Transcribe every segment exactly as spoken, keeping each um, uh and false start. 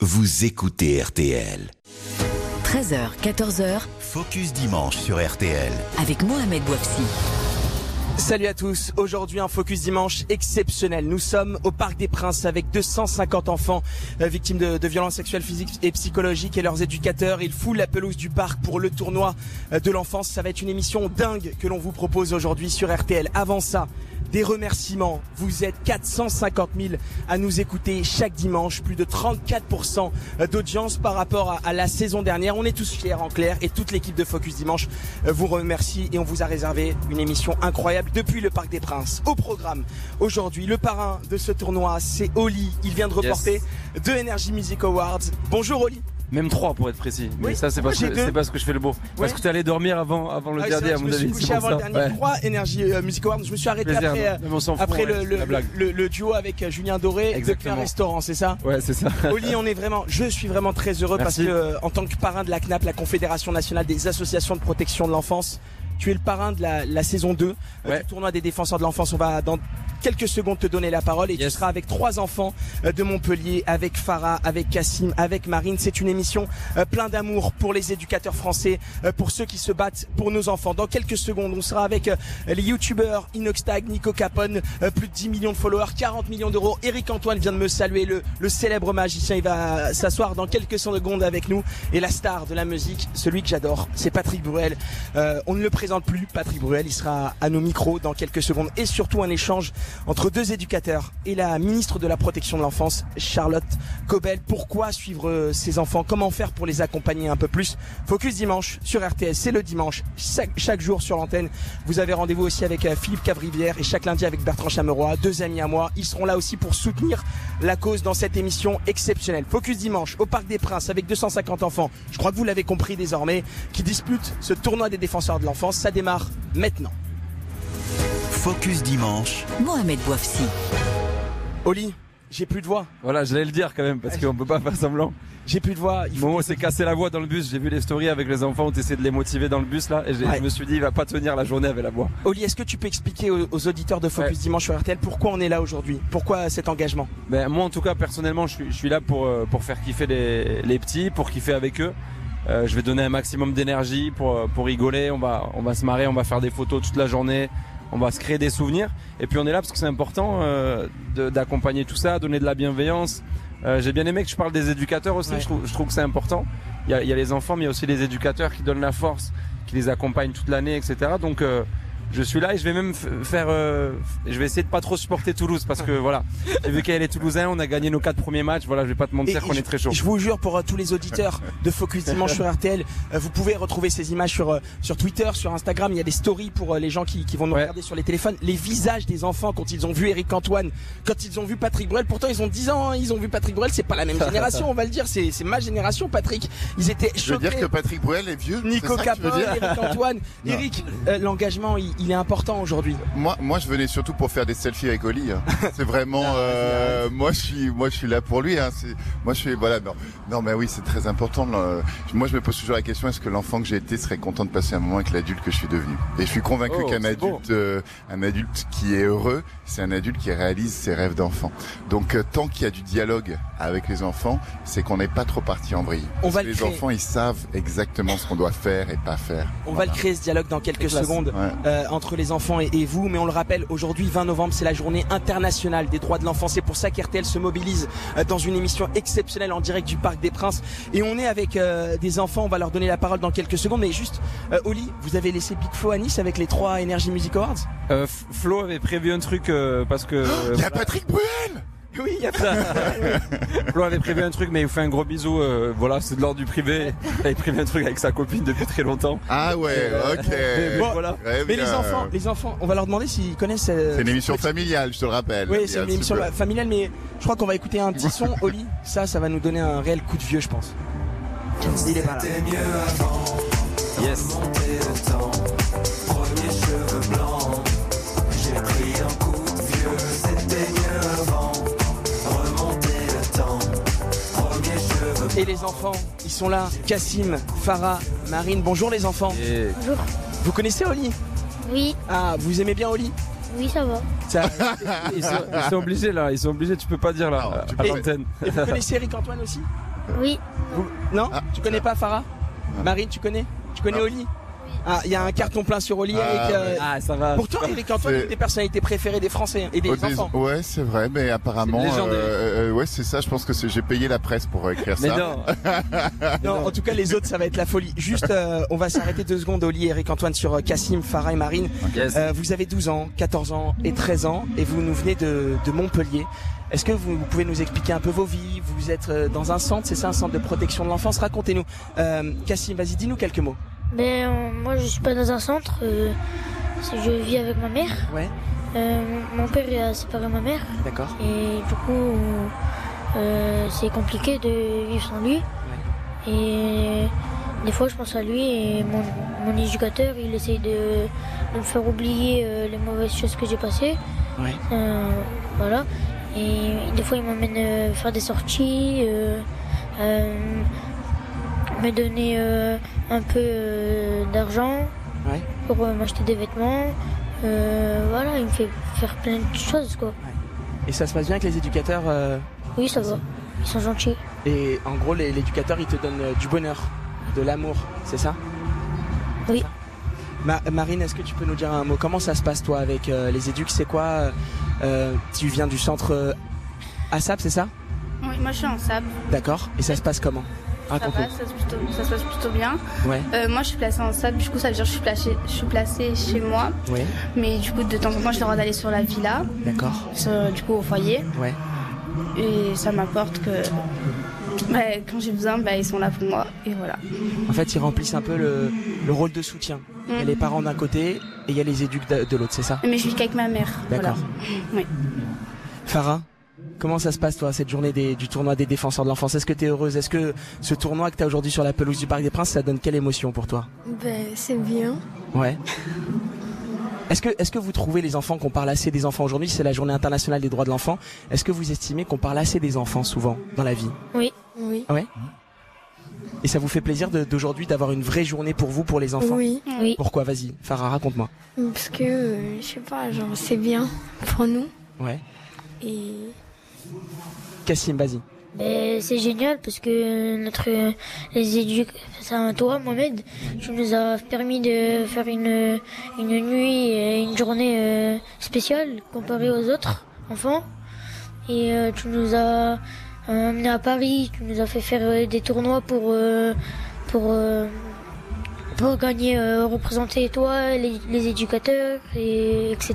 vous écoutez R T L. treize heures, quatorze heures. Focus Dimanche sur R T L. Avec Mohamed Bouafsi. Salut à tous, aujourd'hui un Focus Dimanche exceptionnel. Nous sommes au Parc des Princes avec deux cent cinquante enfants euh, victimes de, de violences sexuelles, physiques et psychologiques et leurs éducateurs. Ils foulent la pelouse du parc pour le tournoi euh, de l'enfance. Ça va être une émission dingue que l'on vous propose aujourd'hui sur R T L. Avant ça, des remerciements. Vous êtes quatre cent cinquante mille à nous écouter chaque dimanche, plus de trente-quatre pour cent d'audience par rapport à, à la saison dernière. On est tous fiers en clair et toute l'équipe de Focus Dimanche vous remercie et on vous a réservé une émission incroyable depuis le Parc des Princes. Au programme aujourd'hui, le parrain de ce tournoi, c'est Oli. Il vient de reporter yes. deux Energy Music Awards. Bonjour Oli. Même trois pour être précis. Mais oui, ça c'est parce, que, c'est parce que je fais le beau. Ouais. Parce que tu allais dormir avant, avant le ah, dernier à mon avis. Je me suis couché avant le dernier. Ouais. Trois Energy euh, Music Awards. Je me suis arrêté Plaisir, après, euh, après le, le, le, le, le duo avec Julien Doré. Exactement. Depuis un restaurant, c'est ça? Ouais, c'est ça. Oli, on est vraiment, je suis vraiment très heureux. Merci. Parce que euh, en tant que parrain de la C N A P, la Confédération Nationale des Associations de Protection de l'Enfance, tu es le parrain de la, la saison deux euh, ouais. du tournoi des défenseurs de l'enfance. On va dans quelques secondes te donner la parole et yes. tu seras avec trois enfants euh, de Montpellier, avec Farah, avec Cassim, avec Marine. C'est une émission euh, plein d'amour pour les éducateurs français, euh, pour ceux qui se battent pour nos enfants. Dans quelques secondes, on sera avec euh, les youtubeurs Inoxtag, Nico Capone, euh, plus de dix millions de followers, quarante millions d'euros. Eric Antoine vient de me saluer, le, le célèbre magicien. Il va s'asseoir dans quelques secondes avec nous. Et la star de la musique, celui que j'adore, c'est Patrick Bruel. Euh, on ne le présente plus, Patrick Bruel. Il sera à nos micros dans quelques secondes. Et surtout un échange entre deux éducateurs et la ministre de la Protection de l'Enfance, Charlotte Caubel. Pourquoi suivre ces enfants? Comment faire pour les accompagner un peu plus? Focus Dimanche sur R T S, c'est le dimanche, chaque, chaque jour sur l'antenne. Vous avez rendez-vous aussi avec Philippe Cavrivière et chaque lundi avec Bertrand Chameroy, deux amis à moi. Ils seront là aussi pour soutenir la cause dans cette émission exceptionnelle. Focus Dimanche au Parc des Princes avec deux cent cinquante enfants, je crois que vous l'avez compris désormais, qui disputent ce tournoi des défenseurs de l'enfance. Ça démarre maintenant. Focus Dimanche. Mohamed Bouafsi. Oli, j'ai plus de voix. Voilà, j'allais le dire quand même parce qu'on peut pas faire semblant. J'ai plus de voix. Il faut bon, on s'est cassé la voix dans le bus. J'ai vu les stories avec les enfants. On essayait de les motiver dans le bus là, et ouais. je me suis dit il va pas tenir la journée avec la voix. Oli, est-ce que tu peux expliquer aux, aux auditeurs de Focus ouais. Dimanche sur R T L pourquoi on est là aujourd'hui? Pourquoi cet engagement? Ben moi en tout cas personnellement, je suis, je suis là pour pour faire kiffer les, les petits, pour kiffer avec eux. Euh, je vais donner un maximum d'énergie pour pour rigoler. On va on va se marrer, on va faire des photos toute la journée. On va se créer des souvenirs et puis on est là parce que c'est important euh, de, d'accompagner tout ça, donner de la bienveillance. Euh, j'ai bien aimé que tu parles des éducateurs aussi, ouais. je, trouve, je trouve que c'est important. Il y a, il y a les enfants mais il y a aussi les éducateurs qui donnent la force, qui les accompagnent toute l'année, et cetera. Donc euh, je suis là et je vais même faire, euh, je vais essayer de pas trop supporter Toulouse parce que voilà, j'ai vu qu'elle est Toulousain, on a gagné nos quatre premiers matchs, voilà, je vais pas te mentir et qu'on je, est très chaud. Je vous jure pour euh, tous les auditeurs de Focus Dimanche sur R T L, euh, vous pouvez retrouver ces images sur euh, sur Twitter, sur Instagram. Il y a des stories pour euh, les gens qui, qui vont nous ouais. regarder sur les téléphones. Les visages des enfants quand ils ont vu Eric Antoine, quand ils ont vu Patrick Bruel. Pourtant ils ont dix ans, hein, ils ont vu Patrick Bruel. C'est pas la même génération, on va le dire. C'est c'est ma génération, Patrick. Ils étaient choqués. Je veux dire que Patrick Bruel est vieux. Nico Capone, Eric Antoine, Eric. Euh, l'engagement, il, il est important aujourd'hui. Moi, moi, je venais surtout pour faire des selfies avec Oli. Hein. C'est vraiment, euh, moi, je suis, moi, je suis là pour lui. Hein. C'est, moi, je suis, voilà, non, non, mais oui, c'est très important. Là. Moi, je me pose toujours la question est-ce que l'enfant que j'ai été serait content de passer un moment avec l'adulte que je suis devenu? Et je suis convaincu oh, qu'un adulte, euh, un adulte qui est heureux, c'est un adulte qui réalise ses rêves d'enfant. Donc, euh, tant qu'il y a du dialogue avec les enfants, c'est qu'on n'est pas trop parti en vrille. On va les créer. Enfants, ils savent exactement ce qu'on doit faire et pas faire. On voilà. va le créer ce dialogue dans quelques secondes ouais. euh, entre les enfants et et vous, mais on le rappelle, aujourd'hui vingt novembre, c'est la journée internationale des droits de l'enfant. C'est pour ça qu'R T L se mobilise dans une émission exceptionnelle en direct du Parc des Princes. Et on est avec euh, des enfants, on va leur donner la parole dans quelques secondes. Mais juste, euh, Oli, vous avez laissé Big Flo à Nice avec les trois Energy Music Awards? euh, Flo avait prévu un truc euh, parce que... Il euh, y a voilà. Patrick Bruel. Oui, il y a pas. Flo avait prévu un truc, mais il vous fait un gros bisou. Euh, voilà, c'est de l'ordre du privé. Il avait prévu un truc avec sa copine depuis très longtemps. Ah ouais, ok. Bon, voilà. Mais les enfants, les enfants, on va leur demander s'ils connaissent. Euh, c'est une émission familiale, je te le rappelle. Oui, c'est une émission super. familiale, mais je crois qu'on va écouter un petit son, Oli. Ça, ça va nous donner un réel coup de vieux, je pense. Il est pas là. Yes. Premier cheveux blancs, j'ai pris un coup de vieux, c'était mieux avant. Et les enfants, ils sont là. Cassim, Farah, Marine. Bonjour les enfants. Et... Bonjour. Vous connaissez Oli? Oui. Ah, vous aimez bien Oli? Oui, ça va. Ça... ils, sont, ils sont obligés là, ils sont obligés, tu peux pas dire là, non, à et, l'antenne. Et vous connaissez Eric Antoine aussi? Oui. Vous- Non Ah, Tu connais pas Farah? Marine, tu connais? Tu connais Non. Oli? Ah, il y a un carton plein sur Oli, Ah, Eric. euh, ouais. Ah, ça va. Pour toi, Eric Antoine, C'est- une des personnalités préférées des Français et des Oh, des- enfants. Ouais, c'est vrai, mais apparemment, C'est une légende, euh, euh, ouais, c'est ça. Je pense que c'est- j'ai payé la presse pour euh, écrire Mais ça. non. Non, en tout cas, les autres, ça va être la folie. Juste, euh, on va s'arrêter deux secondes, Oli et Eric Antoine, sur euh, Cassim, Farah et Marine. Yes. Euh, vous avez douze ans, quatorze ans et treize ans et vous nous venez de, de Montpellier. Est-ce que vous, vous pouvez nous expliquer un peu vos vies? Vous êtes euh, dans un centre, c'est ça, un centre de protection de l'enfance? Racontez-nous. Euh, Cassim, vas-y, dis-nous quelques mots. Mais euh, moi, je suis pas dans un centre. Euh, c'est- je vis avec ma mère. Ouais, Euh, mon mon père il a séparé ma mère. d'accord. Et du coup, euh, c'est compliqué de vivre sans lui. Et des fois, je pense à lui et mon, mon éducateur, il essaye de, de me faire oublier euh, les mauvaises choses que j'ai passées. Ouais. Euh, voilà. Et des fois, il m'emmène euh, faire des sorties, euh, euh, me donner euh, un peu euh, d'argent Ouais. pour euh, m'acheter des vêtements. Euh, voilà, il me fait faire plein de choses, quoi. Et ça se passe bien avec les éducateurs euh, Oui, ça va. Ils sont gentils. et en gros, les- l'éducateur, il te donne euh, du bonheur, de l'amour, c'est ça? Oui. Ma- Marine, est-ce que tu peux nous dire un mot? Comment ça se passe, toi, avec euh, les éducs? C'est quoi euh, euh, Tu viens du centre euh, ASAP, c'est ça? Oui, moi je suis en S A B. D'accord. Et ça se passe comment? Ça va, Raconte-nous. ça se, plutôt- ça se passe plutôt bien. Ouais. Euh, moi je suis placée en S A B, du coup ça veut dire que je suis placée, je suis placée chez moi. Ouais. Mais du coup de temps en temps j'ai le droit d'aller sur la villa, D'accord. sur- du coup au foyer. Ouais. Et ça m'apporte que bah, quand j'ai besoin, bah, ils sont là pour moi. Et voilà. En fait, ils remplissent un peu le, le rôle de soutien. Il y a Mm. les parents d'un côté et il y a les éducs de, de l'autre, c'est ça? Mais je vis qu'avec ma mère. D'accord. Voilà. Oui. Farah, comment ça se passe, toi, cette journée des- du tournoi des défenseurs de l'enfance? Est-ce que tu es heureuse? Est-ce que ce tournoi que tu as aujourd'hui sur la pelouse du Parc des Princes, ça donne quelle émotion pour toi? Ben, c'est bien. Ouais. Est-ce que, est-ce que vous trouvez, les enfants, qu'on parle assez des enfants aujourd'hui? C'est la journée internationale des droits de l'enfant. Est-ce que vous estimez qu'on parle assez des enfants souvent dans la vie? Oui. Oui. Ouais. Et ça vous fait plaisir de- d'aujourd'hui d'avoir une vraie journée pour vous, pour les enfants? Oui. Oui. Pourquoi? Vas-y, Farah, raconte-moi. Parce que, euh, je sais pas, genre, c'est bien pour nous. Ouais. Et Cassim, vas-y. Ben, c'est génial parce que notre les éduc enfin, toi Mohamed, tu nous as permis de faire une une nuit et une journée euh, spéciale comparée aux autres enfants et euh, tu nous as euh, emmenés à Paris, tu nous as fait faire euh, des tournois pour euh, pour euh, pour gagner euh, représenter toi les, les éducateurs et etc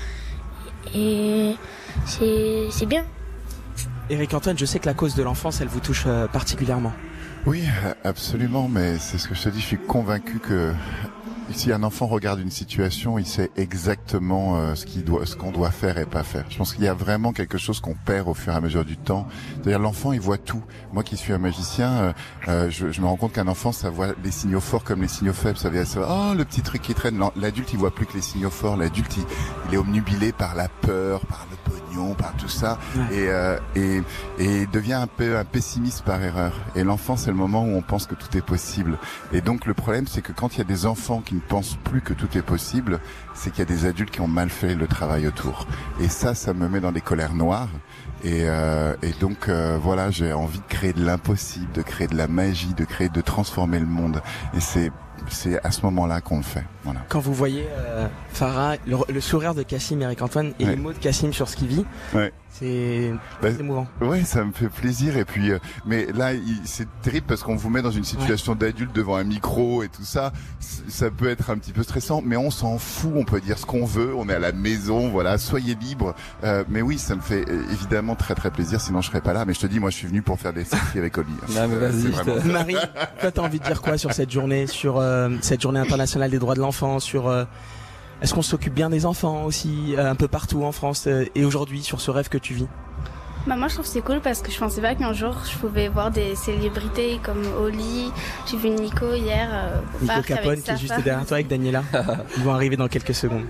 et c'est c'est bien. Eric Antoine, je sais que la cause de l'enfance, elle vous touche euh, particulièrement. Oui, absolument, mais c'est ce que je te dis, je suis convaincu que si un enfant regarde une situation, il sait exactement euh, ce qu'il doit, ce qu'on doit faire et pas faire. Je pense qu'il y a vraiment quelque chose qu'on perd au fur et à mesure du temps. C'est-à-dire l'enfant, il voit tout. Moi qui suis un magicien, euh, euh, je, je me rends compte qu'un enfant, ça voit les signaux forts comme les signaux faibles. Ça veut dire, oh, le petit truc qui traîne. L'adulte, il voit plus que les signaux forts. L'adulte, il, il est omnubilé par la peur, par le pognon, par tout ça, Ouais. et, euh, et et devient un peu un pessimiste par erreur. Et l'enfant, c'est le moment où on pense que tout est possible. Et donc le problème, c'est que quand il y a des enfants qui ne pensent plus que tout est possible, c'est qu'il y a des adultes qui ont mal fait le travail autour. Et ça, ça me met dans des colères noires. Et, euh, et donc euh, voilà, j'ai envie de créer de l'impossible, de créer de la magie, de créer, de transformer le monde. Et c'est c'est à ce moment-là qu'on le fait. Voilà. Quand vous voyez euh, Farah, le, le sourire de Cassim, Eric Antoine, et Ouais. les mots de Cassim sur ce qu'il vit, Ouais. c'est Bah, très émouvant. Ouais, ça me fait plaisir. Et puis, euh, mais là, il- c'est terrible parce qu'on vous met dans une situation d'adulte devant un micro et tout ça. C- Ça peut être un petit peu stressant, mais on s'en fout. On peut dire ce qu'on veut. On est à la maison, voilà. Soyez libres. Euh, mais oui, ça me fait euh, évidemment très très plaisir. Sinon, je serais pas là. Mais je te dis, moi, je suis venu pour faire des selfies avec Oli. Non, mais vas-y, C'est je vraiment- te- Marie, toi, t'as envie de dire quoi sur cette journée, sur euh, cette journée internationale des droits de l'enfant, sur euh, est-ce qu'on s'occupe bien des enfants aussi euh, un peu partout en France euh, et aujourd'hui sur ce rêve que tu vis? Bah, moi je trouve que c'est cool parce que je pensais pas qu'un jour je pouvais voir des célébrités comme Oli. J'ai vu Nico hier euh, au Nico parc Capone avec qui sa est juste femme. derrière toi avec Daniela. Ils vont arriver dans quelques secondes.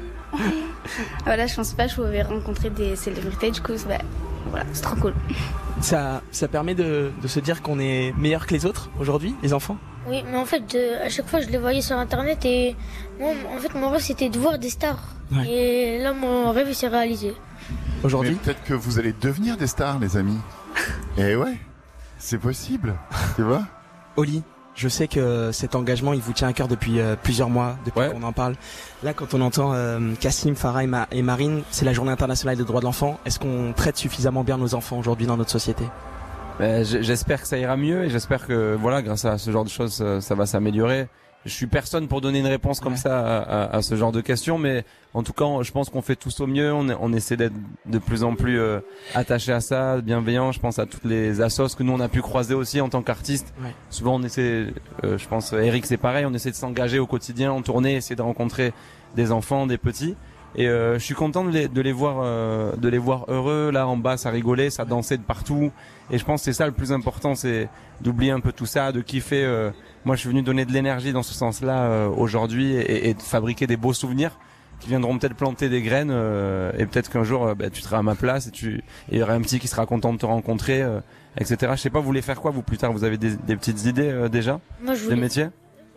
Voilà, je pensais pas que je pouvais rencontrer des célébrités. Du coup, c'est- bah, voilà, c'est trop cool. Ça, ça permet de, de se dire qu'on est meilleur que les autres aujourd'hui, les enfants? Oui, mais en fait, euh, à chaque fois, je les voyais sur Internet et moi, en fait, mon rêve, c'était de voir des stars. Ouais. Et là, mon rêve, il s'est réalisé. Mais Aujourd'hui? peut-être que vous allez devenir des stars, les amis. Et ouais. C'est possible, tu vois. Oli, je sais que cet engagement, il vous tient à cœur depuis euh, plusieurs mois, depuis ouais. qu'on en parle. Là, quand on entend euh, Kassim, Farah et, Ma- et Marine, c'est la journée internationale des droits de l'enfant. Est-ce qu'on traite suffisamment bien nos enfants aujourd'hui dans notre société ? Ben, j'espère que ça ira mieux et j'espère que voilà, grâce à ce genre de choses, ça, ça va s'améliorer. Je suis personne pour donner une réponse comme ouais. ça à, à, à ce genre de questions, mais en tout cas, je pense qu'on fait tous au mieux. On, on essaie d'être de plus en plus euh, attaché à ça, bienveillant. Je pense à toutes les assos que nous on a pu croiser aussi en tant qu'artistes. Ouais. Souvent, on essaie, euh, je pense, Eric c'est pareil, on essaie de s'engager au quotidien, en tournée, essayer de rencontrer des enfants, des petits. Et euh, je suis content de les, de les voir, euh, de les voir heureux. Là en bas, ça rigolait, ça dansait de partout. Et je pense que c'est ça le plus important, c'est d'oublier un peu tout ça, de kiffer. Euh, moi, je suis venu donner de l'énergie dans ce sens-là euh, aujourd'hui et, et de fabriquer des beaux souvenirs qui viendront peut-être planter des graines. Euh, et peut-être qu'un jour, euh, bah, tu seras à ma place et tu, il y aura un petit qui sera content de te rencontrer, euh, et cetera. Je sais pas, vous voulez faire quoi vous plus tard ? Vous avez des, des petites idées euh, déjà ? Moi, je voulais... Des métiers ?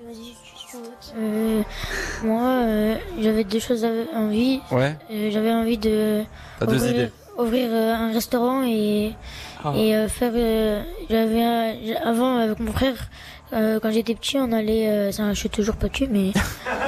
Euh, moi, euh, j'avais deux choses à envie. Ouais. Euh, j'avais envie de ouvrir, deux idées. ouvrir euh, un restaurant et ah. et euh, faire. Euh, j'avais euh, avant avec mon frère euh, quand j'étais petit, on allait. Euh, ça, je suis toujours pas tué, mais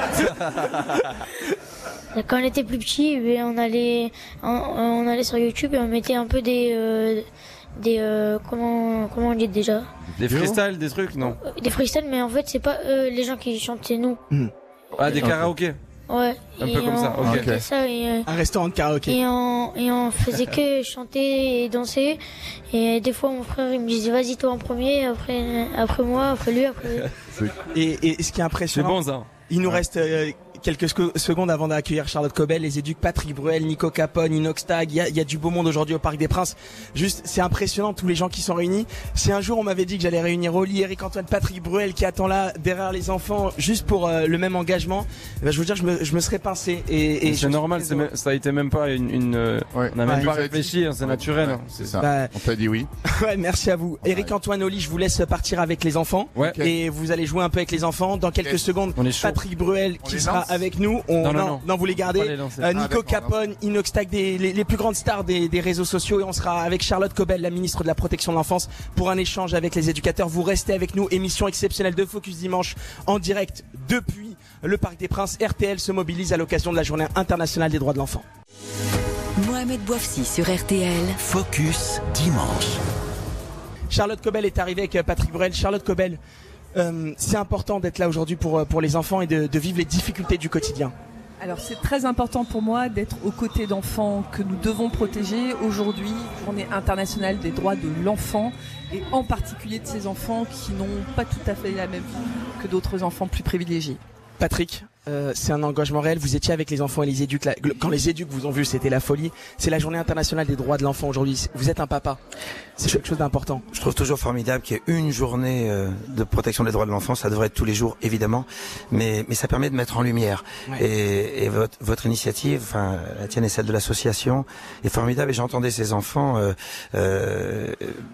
quand on était plus petit, on allait on, on allait sur YouTube et on mettait un peu des euh, des euh, comment comment on dit déjà. Des freestyles, des trucs, non ? Des freestyles, mais en fait, c'est pas eux les gens qui chantent, c'est nous. Mmh. Ah, des karaokés ? Ouais. Un peu comme on, ça, ok. Okay. Ça et, euh, un restaurant de karaoké. Et on, et on faisait que chanter et danser. Et des fois, mon frère, il me disait, vas-y, toi en premier, après, après moi, après lui, après et, et ce qui est impressionnant. C'est bon, ça. Il nous reste euh, quelques secondes avant d'accueillir Charlotte Cobel, les éducs Patrick Bruel, Nico Capone, Inox Tag. Il y a, il y a du beau monde aujourd'hui au Parc des Princes. Juste, c'est impressionnant tous les gens qui sont réunis. Si un jour on m'avait dit que j'allais réunir Oli, Eric Antoine, Patrick Bruel qui attend là derrière les enfants juste pour euh, le même engagement, ben, je veux dire, je me, je me serais pincé. Et, et c'est normal, c'est même, ça a été même pas une, une euh, ouais. on a même ouais, pas réfléchi, hein, c'est ouais. naturel. Ouais, hein. C'est ça. Bah, on t'a dit oui. Ouais, merci à vous. Ouais. Eric Antoine, Oli, je vous laisse partir avec les enfants. Ouais. Et vous allez jouer un peu avec les enfants. Dans quelques okay. secondes, Patrick Bruel on qui sera avec nous. On, non, non, non, non, vous les gardez. Les euh, Nico ah, Capone, Inox Tag, des, les, les plus grandes stars des, des réseaux sociaux. Et on sera avec Charlotte Cobel, la ministre de la Protection de l'Enfance, pour un échange avec les éducateurs. Vous restez avec nous. Émission exceptionnelle de Focus Dimanche en direct depuis le Parc des Princes. R T L se mobilise à l'occasion de la Journée internationale des droits de l'enfant. Mohamed Bouafsi sur R T L. Focus Dimanche. Charlotte Cobel est arrivée avec Patrick Bruel. Charlotte Cobel, euh, c'est important d'être là aujourd'hui pour, pour les enfants et de, de vivre les difficultés du quotidien. Alors c'est très important pour moi d'être aux côtés d'enfants que nous devons protéger. Aujourd'hui, Journée internationale des droits de l'enfant et en particulier de ces enfants qui n'ont pas tout à fait la même vie que d'autres enfants plus privilégiés. Patrick, euh, c'est un engagement réel. Vous étiez avec les enfants et les éducs. Là, quand les éducs vous ont vu, c'était la folie. C'est la Journée internationale des droits de l'enfant aujourd'hui. Vous êtes un papa. C'est quelque chose d'important. Je trouve toujours formidable qu'il y ait une journée euh, de protection des droits de l'enfant. Ça devrait être tous les jours, évidemment, mais mais ça permet de mettre en lumière. Ouais. Et, et votre votre initiative, enfin la tienne et celle de l'association, est formidable. Et j'entendais ces enfants euh, euh,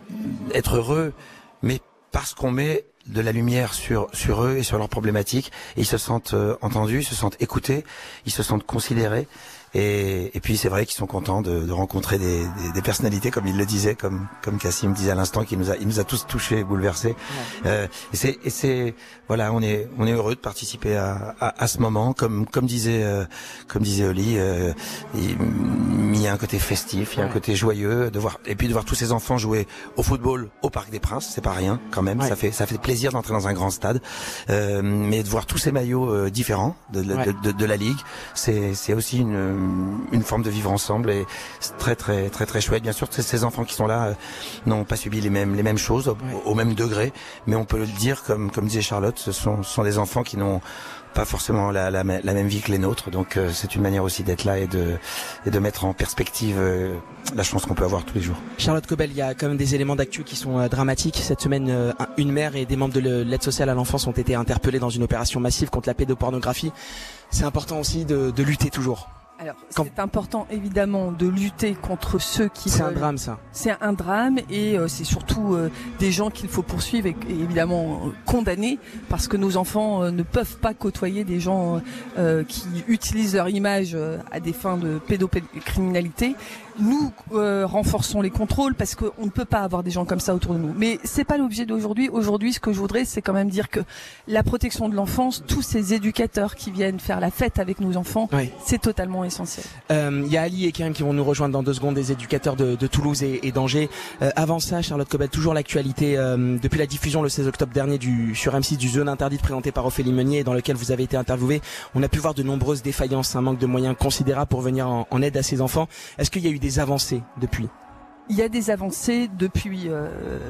être heureux, mais parce qu'on met de la lumière sur sur eux et sur leurs problématiques, et ils se sentent euh, entendus, ils se sentent écoutés, ils se sentent considérés. Et, et puis c'est vrai qu'ils sont contents de, de rencontrer des, des, des personnalités, comme il le disait, comme comme Kassim disait à l'instant, qui nous a il nous a tous touchés, bouleversés. Ouais. Euh, et c'est et c'est voilà, on est on est heureux de participer à à, à ce moment, comme comme disait euh, comme disait Oli, euh, il, il y a un côté festif, il y a ouais. un côté joyeux de voir, et puis de voir tous ces enfants jouer au football au Parc des Princes, c'est pas rien quand même. Ouais. Ça fait ça fait plaisir d'entrer dans un grand stade, euh, mais de voir tous ces maillots euh, différents de de, ouais. de de de la ligue, c'est c'est aussi une une forme de vivre ensemble, et c'est très très très très chouette. Bien sûr, ces enfants qui sont là euh, n'ont pas subi les mêmes les mêmes choses au, ouais. au même degré, mais on peut le dire, comme comme disait Charlotte, ce sont ce sont des enfants qui n'ont pas forcément la, la, la même vie que les nôtres, donc euh, c'est une manière aussi d'être là et de et de mettre en perspective euh, la chance qu'on peut avoir tous les jours. Charlotte Cobel, il y a quand même des éléments d'actu qui sont euh, dramatiques. Cette semaine, euh, une mère et des membres de l'aide sociale à l'enfance ont été interpellés dans une opération massive contre la pédopornographie. C'est important aussi de, de lutter toujours. Alors, Quand... c'est important évidemment de lutter contre ceux qui... C'est veulent... un drame, ça. C'est un drame, et euh, c'est surtout euh, des gens qu'il faut poursuivre et, et évidemment euh, condamner, parce que nos enfants euh, ne peuvent pas côtoyer des gens euh, qui utilisent leur image euh, à des fins de pédocriminalité. nous euh, renforçons les contrôles parce qu'on ne peut pas avoir des gens comme ça autour de nous. Mais c'est pas l'objet d'aujourd'hui. Aujourd'hui, ce que je voudrais, c'est quand même dire que la protection de l'enfance, tous ces éducateurs qui viennent faire la fête avec nos enfants, oui. c'est totalement essentiel. Il euh, y a Ali et Karim qui vont nous rejoindre dans deux secondes, des éducateurs de, de Toulouse et, et d'Angers. Euh, avant ça, Charlotte Cobel, toujours l'actualité euh, depuis la diffusion le seize octobre dernier du, sur M six du Zone Interdite présenté par Ophélie Meunier, dans lequel vous avez été interviewé. On a pu voir de nombreuses défaillances, un manque de moyens considérable pour venir en, en aide à ces enfants. Est-ce qu'il y a eu des avancées depuis ? Il y a des avancées depuis euh,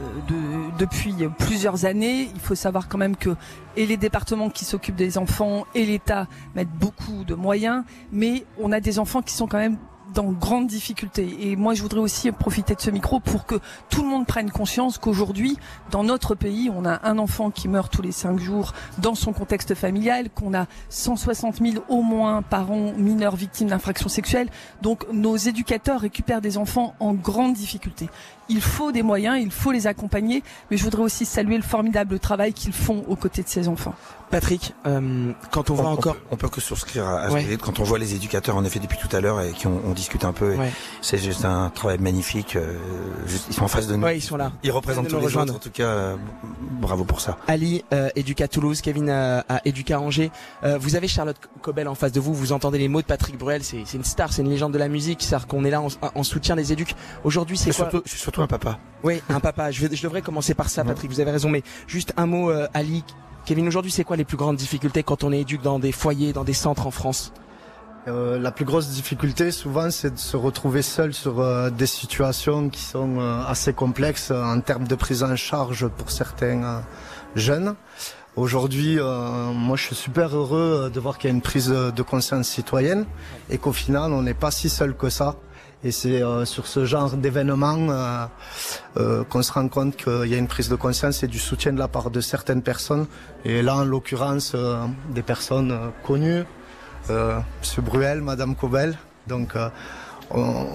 de, depuis plusieurs années. Il faut savoir quand même que et les départements qui s'occupent des enfants et l'État mettent beaucoup de moyens, mais on a des enfants qui sont quand même dans grande difficulté. Et moi, je voudrais aussi profiter de ce micro pour que tout le monde prenne conscience qu'aujourd'hui, dans notre pays, on a un enfant qui meurt tous les cinq jours dans son contexte familial, qu'on a cent soixante mille au moins par an mineurs victimes d'infractions sexuelles. Donc, nos éducateurs récupèrent des enfants en grande difficulté. Il faut des moyens, il faut les accompagner, mais je voudrais aussi saluer le formidable travail qu'ils font aux côtés de ces enfants. Patrick, euh, quand on, on voit encore... On peut, on peut que souscrire à, à ouais. ce que vous dites. Quand on voit les éducateurs, en effet, depuis tout à l'heure, et qui on, on discute un peu, ouais. c'est juste un travail magnifique. Euh, ils sont en face de nous. Ouais, ils sont là. Ils représentent tous les rejoindre. autres. En tout cas, euh, bravo pour ça. Ali, euh, Éducat Toulouse, Kevin euh, à Éducat Angers. Euh, vous avez Charlotte Cobel en face de vous. Vous entendez les mots de Patrick Bruel. C'est, c'est une star, c'est une légende de la musique. C'est-à-dire qu'on est là en, en soutien des éducs. Aujourd'hui, c'est je quoi surtout, Je suis surtout un papa. Oui, un papa. Je, vais, je devrais commencer par ça, Patrick. Vous avez raison. Mais juste un mot, euh, Ali. Kevin, aujourd'hui, c'est quoi les plus grandes difficultés quand on est éduque dans des foyers, dans des centres en France ? euh, La plus grosse difficulté, souvent, c'est de se retrouver seul sur euh, des situations qui sont euh, assez complexes euh, en termes de prise en charge pour certains euh, jeunes. Aujourd'hui, euh, moi, je suis super heureux de voir qu'il y a une prise de conscience citoyenne et qu'au final, on n'est pas si seul que ça. Et c'est euh, sur ce genre d'événement euh, euh, qu'on se rend compte qu'il y a une prise de conscience et du soutien de la part de certaines personnes. Et là, en l'occurrence, euh, des personnes euh, connues, euh, M. Bruel, Mme Cobel. Donc, euh, on,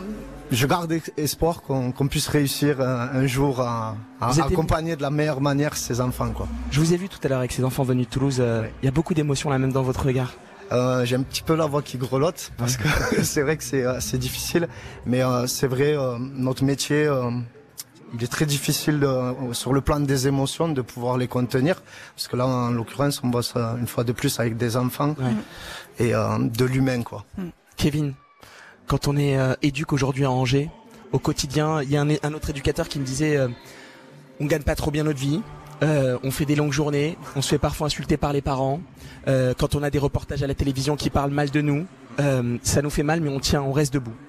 je garde espoir qu'on, qu'on puisse réussir un, un jour à, à accompagner de la meilleure manière ces enfants, quoi. Je vous ai vu tout à l'heure avec ces enfants venus de Toulouse. Euh, ouais. Il y a beaucoup d'émotions là, même dans votre regard. Euh, j'ai un petit peu la voix qui grelotte parce que c'est vrai que c'est, c'est difficile, mais euh, c'est vrai, euh, notre métier, euh, il est très difficile de, sur le plan des émotions de pouvoir les contenir, parce que là, en l'occurrence, on bosse une fois de plus avec des enfants ouais. et euh, de l'humain, quoi. Kevin, quand on est euh, éduque aujourd'hui à Angers, au quotidien, il y a un, un autre éducateur qui me disait, euh, on gagne pas trop bien notre vie. Euh, on fait des longues journées, on se fait parfois insulter par les parents. Euh, quand on a des reportages à la télévision qui parlent mal de nous, euh, ça nous fait mal, mais on tient, on reste debout.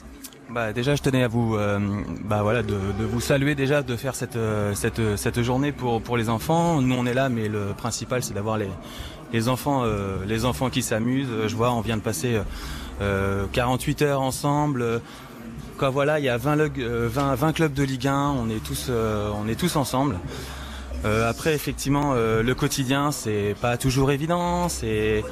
Bah déjà, je tenais à vous, euh, bah voilà, de, de vous saluer déjà, de faire cette cette cette journée pour pour les enfants. Nous, on est là, mais le principal, c'est d'avoir les les enfants euh, les enfants qui s'amusent. Je vois, on vient de passer euh, quarante-huit heures ensemble. Quoi, voilà, il y a vingt, vingt, vingt clubs de Ligue un. On est tous euh, on est tous ensemble. Euh, après, effectivement, euh, le quotidien, c'est pas toujours évident, c'est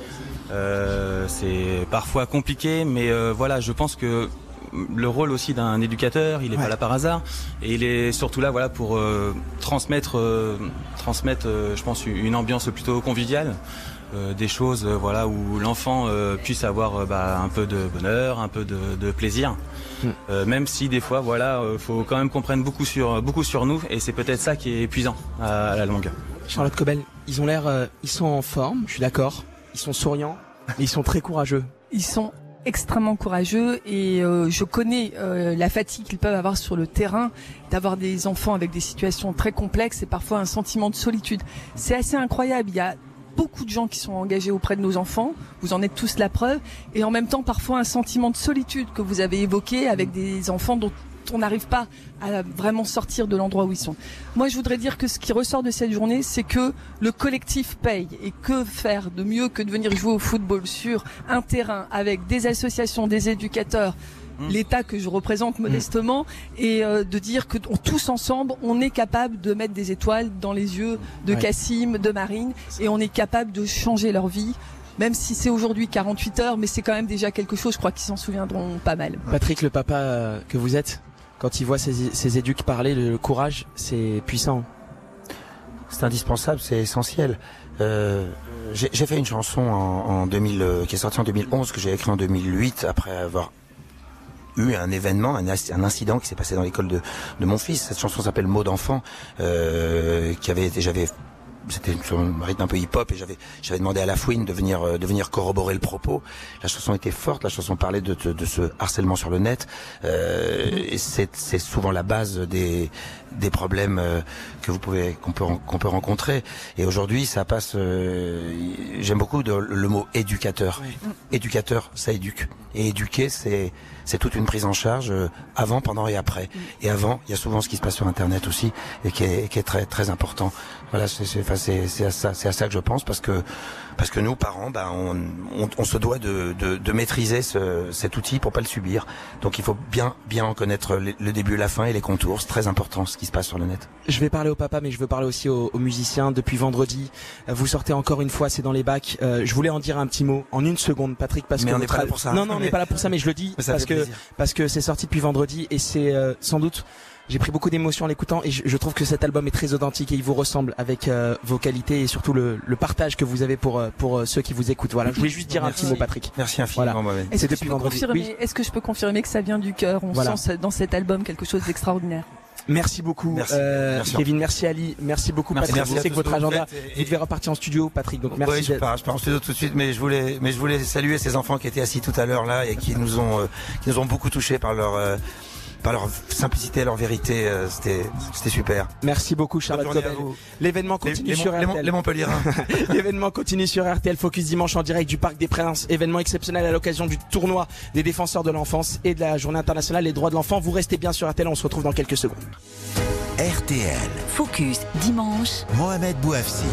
euh, c'est parfois compliqué, mais euh, voilà, je pense que le rôle aussi d'un éducateur, il est ouais. pas là par hasard, et il est surtout là, voilà, pour euh, transmettre, euh, transmettre, euh, je pense, une ambiance plutôt conviviale, euh, des choses, euh, voilà, où l'enfant euh, puisse avoir euh, bah, un peu de bonheur, un peu de, de plaisir. Euh, même si des fois, voilà, euh, faut quand même qu'on prenne beaucoup sur beaucoup sur nous, et c'est peut-être ça qui est épuisant à, à la longue. Charlotte Cobel, ils ont l'air, euh, ils sont en forme, je suis d'accord. Ils sont souriants, mais ils sont très courageux. Ils sont extrêmement courageux et euh, je connais euh, la fatigue qu'ils peuvent avoir sur le terrain, d'avoir des enfants avec des situations très complexes et parfois un sentiment de solitude. C'est assez incroyable. Il y a beaucoup de gens qui sont engagés auprès de nos enfants, vous en êtes tous la preuve, et en même temps parfois un sentiment de solitude que vous avez évoqué avec des enfants dont on n'arrive pas à vraiment sortir de l'endroit où ils sont. Moi, je voudrais dire que ce qui ressort de cette journée, c'est que le collectif paye. Et que faire de mieux que de venir jouer au football sur un terrain avec des associations, des éducateurs, l'État que je représente modestement, et euh, de dire que on, tous ensemble, on est capable de mettre des étoiles dans les yeux de ouais. Cassim, de Marine, et on est capable de changer leur vie. Même si c'est aujourd'hui quarante-huit heures, mais c'est quand même déjà quelque chose, je crois qu'ils s'en souviendront pas mal. Patrick, le papa euh, que vous êtes, quand il voit ses, ses éduques parler, le, le courage, c'est puissant. C'est indispensable, c'est essentiel. Euh, j'ai, j'ai fait une chanson en, en deux mille, euh, qui est sortie en deux mille onze, que j'ai écrite en deux mille huit, après avoir eu un événement, un, un incident qui s'est passé dans l'école de, de mon fils. Cette chanson s'appelle Mots d'enfant, euh, qui avait été, j'avais c'était sur un rythme un peu hip-hop et j'avais j'avais demandé à La Fouine de venir euh, de venir corroborer le propos. La chanson était forte, la chanson parlait de, de, de ce harcèlement sur le net. Euh, et c'est c'est souvent la base des des problèmes euh, que vous pouvez qu'on peut qu'on peut rencontrer. Et aujourd'hui, ça passe. Euh, j'aime beaucoup de, le mot éducateur. Oui. Éducateur, ça éduque. Et éduquer, c'est c'est toute une prise en charge euh, avant, pendant et après. Et avant, il y a souvent ce qui se passe sur Internet aussi et qui est qui est très très important. Voilà, c'est c'est enfin, c'est c'est à ça c'est à ça que je pense parce que parce que nous parents, bah on on, on se doit de, de de maîtriser ce, cet outil pour pas le subir. Donc il faut bien bien en connaître le, le début, la fin et les contours. C'est très important ce qui se passe sur le net. Je vais parler au papa, mais je veux parler aussi aux, aux musiciens. Depuis vendredi, vous sortez encore une fois, c'est dans les bacs. Euh, je voulais en dire un petit mot en une seconde, Patrick, parce mais que on n'est pas là pour ça. Non, non, on n'est pas là pour ça, mais je le dis parce que plaisir. parce que c'est sorti depuis vendredi et c'est euh, sans doute. J'ai pris beaucoup d'émotions en l'écoutant et je, je trouve que cet album est très authentique et il vous ressemble avec euh, vos qualités et surtout le, le partage que vous avez pour pour ceux qui vous écoutent. Voilà, je voulais juste dire Merci. un petit mot, Patrick. Merci infiniment. Voilà. Est-ce que, depuis oui. Est-ce que je peux confirmer que ça vient du cœur? On voilà. sent dans cet album quelque chose d'extraordinaire. Merci beaucoup, merci. Euh, merci. Kevin. Merci Ali. Merci beaucoup, merci. Patrick. Je sais que votre agenda, et... vous devez repartir en studio, Patrick. Donc merci. Oui, je pars, je pars en studio tout de suite, mais je voulais, mais je voulais saluer ces enfants qui étaient assis tout à l'heure là et qui nous ont, euh, qui nous ont beaucoup touchés par leur. Euh, par leur simplicité, leur vérité, euh, c'était c'était super. Merci beaucoup Charlotte Cobel. L'événement continue les, sur les, R T L. Les Montpellierins. L'événement continue sur R T L Focus dimanche en direct du Parc des Princes. Événement exceptionnel à l'occasion du tournoi des défenseurs de l'enfance et de la Journée internationale des droits de l'enfant. Vous restez bien sur R T L, on se retrouve dans quelques secondes. R T L. Focus dimanche. Mohamed Bouafsi.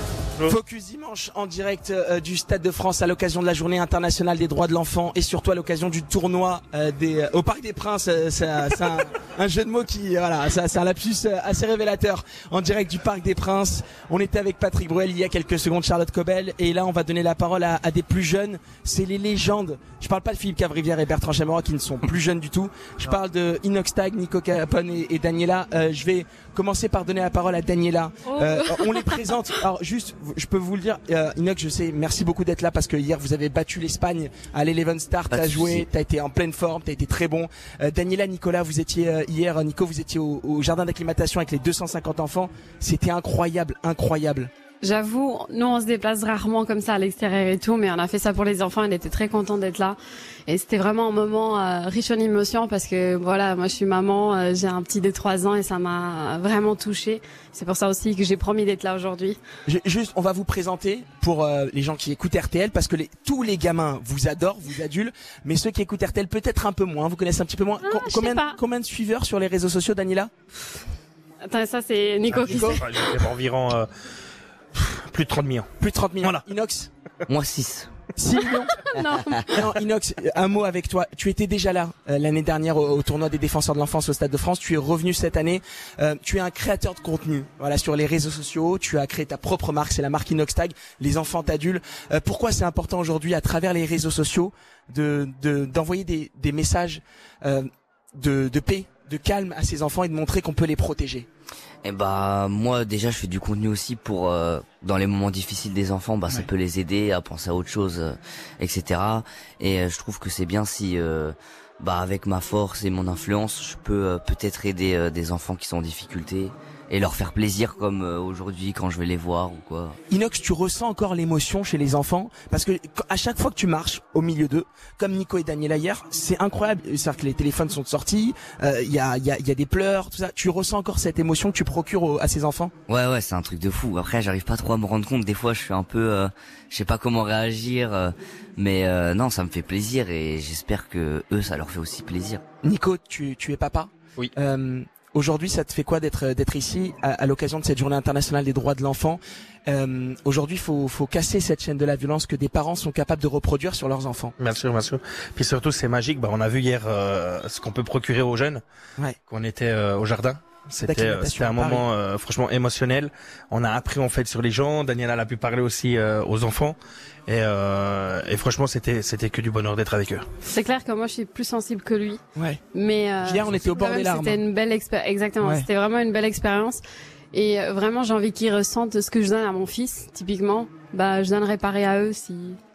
Focus dimanche en direct euh, du Stade de France à l'occasion de la Journée internationale des droits de l'enfant et surtout à l'occasion du tournoi euh, des, euh, au Parc des Princes. Euh, c'est c'est un, un jeu de mots qui, voilà, c'est un lapsus euh, assez révélateur. En direct du Parc des Princes, on était avec Patrick Bruel il y a quelques secondes, Charlotte Cobel, et là on va donner la parole à, à des plus jeunes. C'est les légendes. Je parle pas de Philippe Cavrivière et Bertrand Chameroy qui ne sont plus jeunes du tout. Je parle de Inox Tag, Nico Capone et, et Daniela. Euh, je vais commencer par donner la parole à Daniela. Euh, on les présente. Alors juste, je peux vous le dire, euh, Inox, je sais, merci beaucoup d'être là parce que hier vous avez battu l'Espagne à l'Eleven Star, t'as joué, t'as été en pleine forme, t'as été très bon. Euh, Daniela, Nicolas, vous étiez euh, hier, Nico, vous étiez au, au jardin d'acclimatation avec les deux cent cinquante enfants. C'était incroyable, incroyable. J'avoue, nous on se déplace rarement comme ça à l'extérieur et tout, mais on a fait ça pour les enfants, ils étaient très contents d'être là. Et c'était vraiment un moment euh, riche en émotions parce que voilà, moi je suis maman, euh, j'ai un petit de trois ans et ça m'a vraiment touchée. C'est pour ça aussi que j'ai promis d'être là aujourd'hui. Juste, on va vous présenter pour euh, les gens qui écoutent R T L parce que les, tous les gamins vous adorent, vous adultes, mais ceux qui écoutent R T L peut-être un peu moins, vous connaissez un petit peu moins. Ah, combien, combien de suiveurs sur les réseaux sociaux, Daniela? Attends, ça c'est Nico ah, qui Nico, sait. J'ai environ euh, plus de trente millions. Plus de trente millions. Voilà. Inox? Moi six. six millions. Non. Non, Inox, un mot avec toi. Tu étais déjà là euh, l'année dernière au, au tournoi des défenseurs de l'enfance au Stade de France. Tu es revenu cette année. Euh, tu es un créateur de contenu. Voilà, sur les réseaux sociaux. Tu as créé ta propre marque. C'est la marque Inox Tag. Les enfants t'adulent. Euh, pourquoi c'est important aujourd'hui à travers les réseaux sociaux de de d'envoyer des des messages euh, de de paix, de calme à ces enfants et de montrer qu'on peut les protéger? Eh bah moi déjà je fais du contenu aussi pour euh, dans les moments difficiles des enfants, bah ouais. Ça peut les aider à penser à autre chose, euh, et cetera. Et euh, je trouve que c'est bien si euh, bah avec ma force et mon influence, je peux euh, peut-être aider euh, des enfants qui sont en difficulté et leur faire plaisir comme euh, aujourd'hui quand je vais les voir ou quoi. Inox, tu ressens encore l'émotion chez les enfants parce que à chaque fois que tu marches au milieu d'eux, comme Nico et Daniela hier, c'est incroyable. C'est-à-dire que les téléphones sont sortis, il euh, y a il y a il y a des pleurs, tout ça. Tu ressens encore cette émotion que tu procures aux, à ces enfants? Ouais ouais, c'est un truc de fou. Après, j'arrive pas trop à me rendre compte. Des fois, je suis un peu, euh, je sais pas comment réagir, euh, mais euh, non, ça me fait plaisir et j'espère que eux, ça leur fait aussi plaisir. Nico, tu tu es papa? Oui. Euh, Aujourd'hui, ça te fait quoi d'être d'être ici à, à l'occasion de cette Journée internationale des droits de l'enfant? euh, Aujourd'hui, faut faut casser cette chaîne de la violence que des parents sont capables de reproduire sur leurs enfants. Bien sûr, bien sûr. Puis surtout, c'est magique. Bah, on a vu hier euh, ce qu'on peut procurer aux jeunes. Ouais. Qu'on était euh, au jardin. C'était euh, c'était un moment euh, franchement émotionnel. On a appris en fait sur les gens. Daniela a pu parler aussi euh, aux enfants. Et, euh, et franchement, c'était c'était que du bonheur d'être avec eux. C'est clair que moi, je suis plus sensible que lui. Ouais. Mais euh, hier, on était au bord des larmes. C'était une belle expérience. Exactement. Ouais. C'était vraiment une belle expérience. Et euh, vraiment, j'ai envie qu'ils ressentent ce que je donne à mon fils. Typiquement, bah, je donnerais pareil à eux si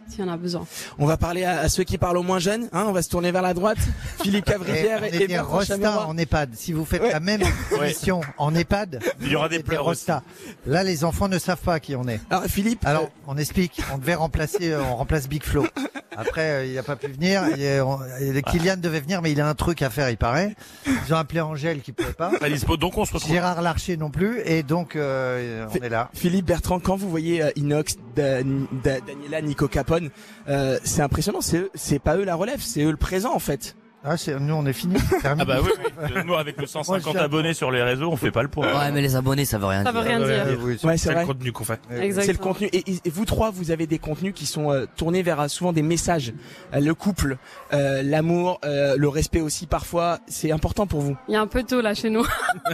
s'il y en a besoin. On va parler à, à ceux qui parlent aux moins jeunes, hein, on va se tourner vers la droite. Philippe Cavrivière et, et Bertrand Rosta en EHPAD. Si vous faites ouais. la même émission ouais. en EHPAD, il y aura des pleurs Rosta. Là, les enfants ne savent pas qui on est. Alors Philippe, alors on explique. On devait remplacer, on remplace Big Flo. Après, euh, il n'a pas pu venir. Et, on, et Kylian devait venir, mais il a un truc à faire, il paraît. Ils ont appelé Angèle qui pouvait pas. Donc on se retrouve. Gérard Larcher non plus, et donc euh, on est là. Philippe Bertrand, quand vous voyez euh, Inox, da, da, Daniela, Nico Capone, euh, c'est impressionnant. C'est eux, c'est pas eux la relève, c'est eux le présent en fait. Ah, c'est, nous on est fini. Ah bah oui, oui. Nous avec le cent cinquante abonnés sur les réseaux, on fait pas le poids. Ouais, mais les abonnés, ça veut rien ça dire. Ça veut rien dire. Oui, ouais, c'est, c'est le contenu qu'on fait. Exactement. C'est le contenu. Et, et vous trois, vous avez des contenus qui sont euh, tournés vers euh, souvent des messages. Euh, le couple, euh, l'amour, euh, le respect aussi parfois. C'est important pour vous. Il y a un peu tôt là chez nous.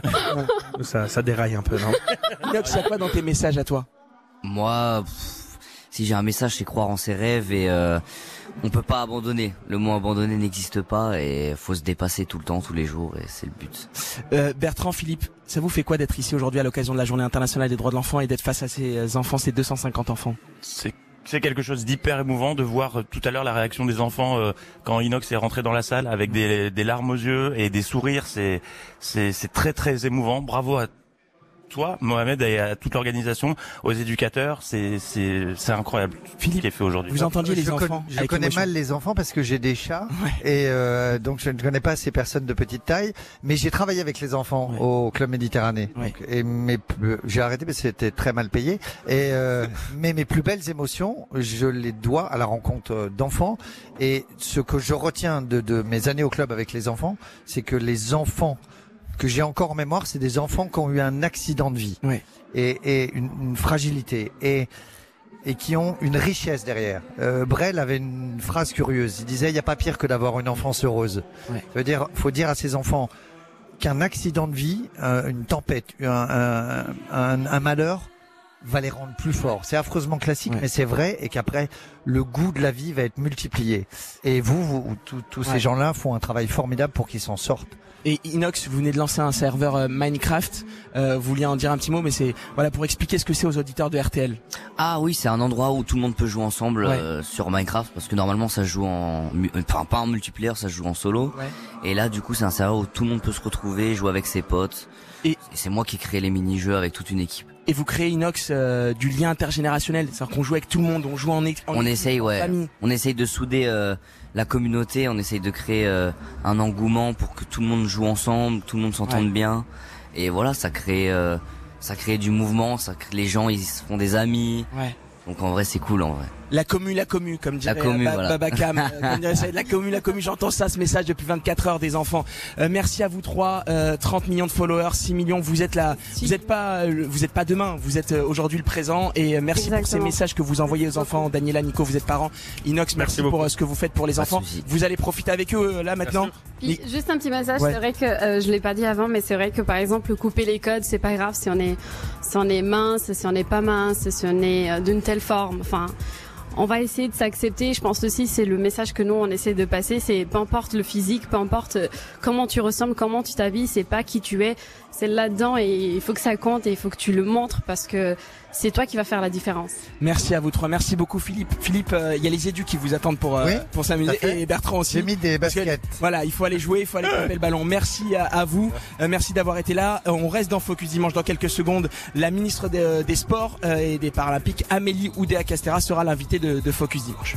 ça, ça déraille un peu, non? Inox, c'est quoi dans tes messages à toi? Moi, pff, si j'ai un message, c'est croire en ses rêves et euh, on peut pas abandonner. Le mot abandonner n'existe pas et faut se dépasser tout le temps, tous les jours, et c'est le but. Euh, Bertrand, Philippe, ça vous fait quoi d'être ici aujourd'hui à l'occasion de la Journée internationale des droits de l'enfant et d'être face à ces enfants, ces deux cent cinquante enfants? C'est c'est quelque chose d'hyper émouvant de voir euh, tout à l'heure la réaction des enfants euh, quand Inox est rentré dans la salle avec des, des larmes aux yeux et des sourires. C'est c'est c'est très très émouvant. Bravo à toi, Mohamed, et à toute l'organisation, aux éducateurs, c'est c'est c'est incroyable. Philippe, ce qui est fait aujourd'hui. Vous entendiez les je enfants? Je connais émotion. mal les enfants parce que j'ai des chats ouais. et euh, donc je ne connais pas ces personnes de petite taille, mais j'ai travaillé avec les enfants ouais. au Club Méditerranée. Ouais. Donc, et mes j'ai arrêté parce que c'était très mal payé. Et euh, mais mes plus belles émotions, je les dois à la rencontre d'enfants. Et ce que je retiens de, de mes années au club avec les enfants, c'est que les enfants que j'ai encore en mémoire, c'est des enfants qui ont eu un accident de vie oui. et, et une, une fragilité et et qui ont une richesse derrière. Euh, Brel avait une phrase curieuse. Il disait il n'y a pas pire que d'avoir une enfance heureuse. Oui. Ça veut dire, faut dire à ces enfants qu'un accident de vie, euh, une tempête, un, un, un, un malheur va les rendre plus forts. C'est affreusement classique, oui. mais c'est vrai, et qu'après le goût de la vie va être multiplié. Et vous, vous tous ces ouais. gens-là font un travail formidable pour qu'ils s'en sortent. Et Inox, vous venez de lancer un serveur euh, Minecraft. Euh, vous vouliez en dire un petit mot, mais c'est voilà pour expliquer ce que c'est aux auditeurs de R T L. Ah oui, c'est un endroit où tout le monde peut jouer ensemble ouais. euh, sur Minecraft, parce que normalement ça se joue en, enfin pas en multiplayer, ça se joue en solo. Ouais. Et là, du coup, c'est un serveur où tout le monde peut se retrouver, jouer avec ses potes. Et, et c'est moi qui crée les mini-jeux avec toute une équipe. Et vous créez Inox euh, du lien intergénérationnel, c'est-à-dire qu'on joue avec tout le monde, on joue en, en on essaye, ouais, famille. On essaye de souder euh, la communauté, on essaye de créer euh, un engouement pour que tout le monde joue ensemble, tout le monde s'entende ouais. bien, et voilà, ça crée, euh, ça crée du mouvement, ça crée, les gens ils se font des amis. Ouais. Donc en vrai c'est cool en vrai. La commu, la commu, comme dirait la commu, ba voilà. Babacam. euh, comme dirait ça, la commu, la commu, j'entends ça, ce message depuis vingt-quatre heures des enfants. Euh, merci à vous trois, euh, trente millions de followers, six millions, vous êtes là, si. vous êtes pas, vous êtes pas demain, vous êtes aujourd'hui le présent, et euh, merci Exactement. pour ces messages que vous envoyez aux enfants. Daniela, Nico, vous êtes parents. Inox, merci, merci pour euh, ce que vous faites pour les pas enfants. Vous allez profiter avec eux euh, là maintenant. Puis, juste un petit message, ouais. c'est vrai que euh, je l'ai pas dit avant, mais c'est vrai que par exemple couper les codes, c'est pas grave si on est, si on est mince, si on n'est pas mince, si on est euh, d'une telle forme, enfin. On va essayer de s'accepter. Je pense aussi c'est le message que nous on essaie de passer. C'est peu importe le physique, peu importe comment tu ressembles, comment tu t'habilles, c'est pas qui tu es. C'est là-dedans et il faut que ça compte et il faut que tu le montres parce que c'est toi qui vas faire la différence. Merci à vous trois. Merci beaucoup Philippe. Philippe, il euh, y a les édus qui vous attendent pour euh, oui, pour s'amuser et Bertrand aussi. J'ai mis des baskets. Que, voilà, il faut aller jouer, il faut aller taper le ballon. Merci à, à vous. Euh, merci d'avoir été là. Euh, on reste dans Focus Dimanche dans quelques secondes. La ministre des, des Sports euh, et des Paralympiques, Amélie Oudéa-Castéra, sera l'invitée de, de Focus Dimanche.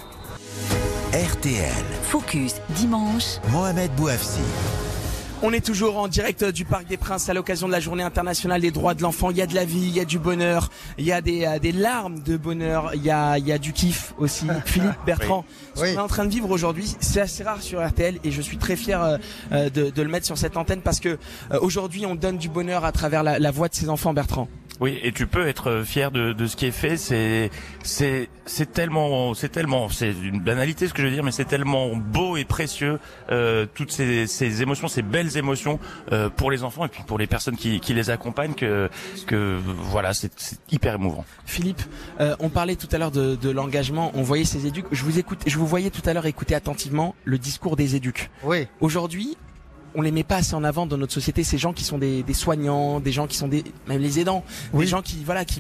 R T L. Focus Dimanche. Mohamed Bouafsi. On est toujours en direct du Parc des Princes à l'occasion de la Journée internationale des droits de l'enfant. Il y a de la vie, il y a du bonheur, il y a des, euh, des larmes de bonheur, il y a, il y a du kiff aussi. Philippe, Bertrand, oui. ce oui. qu'on est en train de vivre aujourd'hui, c'est assez rare sur R T L et je suis très fier euh, de, de le mettre sur cette antenne parce que euh, aujourd'hui on donne du bonheur à travers la, la voix de ses enfants, Bertrand. Oui, et tu peux être fier de, de ce qui est fait. C'est, c'est, c'est tellement, c'est tellement, c'est une banalité ce que je veux dire, mais c'est tellement beau et précieux euh, toutes ces, ces émotions, ces belles émotions euh, pour les enfants et puis pour les personnes qui, qui les accompagnent que, que voilà, c'est, c'est hyper émouvant. Philippe, euh, on parlait tout à l'heure de, de l'engagement. On voyait ces éducs. Je vous écoute, je vous voyais tout à l'heure écouter attentivement le discours des éducs. Oui. Aujourd'hui, on les met pas assez en avant dans notre société, ces gens qui sont des, des soignants, des gens qui sont des même les aidants, oui. des gens qui voilà qui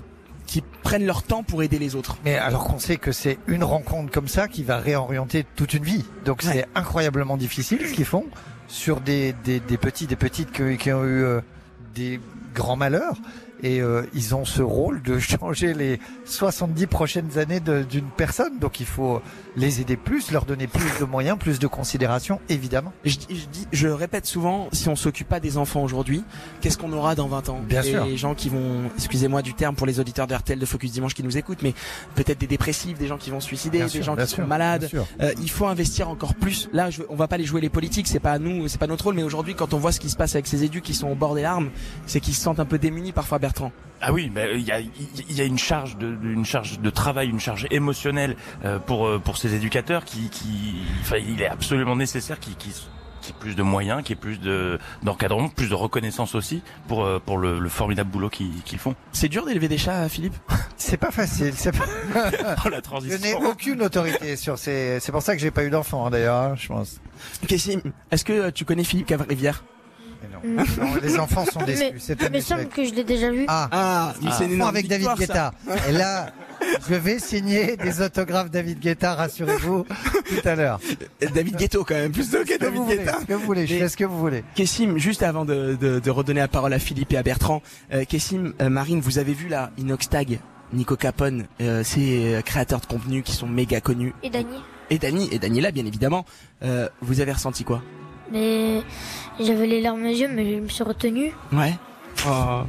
qui prennent leur temps pour aider les autres. Mais alors qu'on sait que c'est une rencontre comme ça qui va réorienter toute une vie. Donc ouais. c'est incroyablement difficile ce qu'ils font sur des, des, des petits, des petites qui, qui ont eu euh, des grands malheurs. Et euh, ils ont ce rôle de changer les soixante-dix prochaines années de, d'une personne. Donc il faut les aider plus, leur donner plus de moyens, plus de considération, évidemment. Je, je, dis, je répète souvent, si on s'occupe pas des enfants aujourd'hui, qu'est-ce qu'on aura dans vingt ans? Bien Et sûr. les gens qui vont, excusez-moi du terme pour les auditeurs de R T L de Focus Dimanche qui nous écoutent, mais peut-être des dépressifs, des gens qui vont se suicider, bien des sûr, gens qui sûr, sont malades. Euh, il faut investir encore plus. Là, je, on va pas les jouer les politiques, c'est pas à nous, c'est pas notre rôle. Mais aujourd'hui, quand on voit ce qui se passe avec ces éducs qui sont au bord des larmes, c'est qu'ils se sentent un peu démunis parfois, Bertrand. Ah oui, mais il y a, il y a une charge de, une charge de travail, une charge émotionnelle euh, pour pour ces éducateurs qui, qui, enfin, il est absolument nécessaire qu'ils qui, qui plus de moyens, qu'il y ait plus de d'encadrement, plus de reconnaissance aussi pour pour le, le formidable boulot qu'ils, qu'ils font. C'est dur d'élever des chats, Philippe? C'est pas facile. C'est pas... oh, la transition. Je n'ai aucune autorité sur ces. C'est pour ça que j'ai pas eu d'enfant hein, d'ailleurs, hein, je pense. Kessim, est-ce que tu connais Philippe Cavrivière? Non. non, les enfants sont déçus. Mais, c'est il me semble que je l'ai déjà vu. Ah, ah, ah. c'est une avec David Guetta. Et là, je vais signer des autographes David Guetta, rassurez-vous, tout à l'heure. David Guetto quand même, plus que David Guetta. Ce que vous voulez, je fais ce que vous voulez. Kessim, juste avant de, de, de redonner la parole à Philippe et à Bertrand, euh, Kessim, euh, Marine, vous avez vu là, Inoxtag, Nico Capone, euh, ces créateurs de contenu qui sont méga connus. Et Dany. Et Dany, et Dany là, bien évidemment. Euh, vous avez ressenti quoi? Mais j'avais les larmes aux yeux, mais je me suis retenu. Ouais. Oh.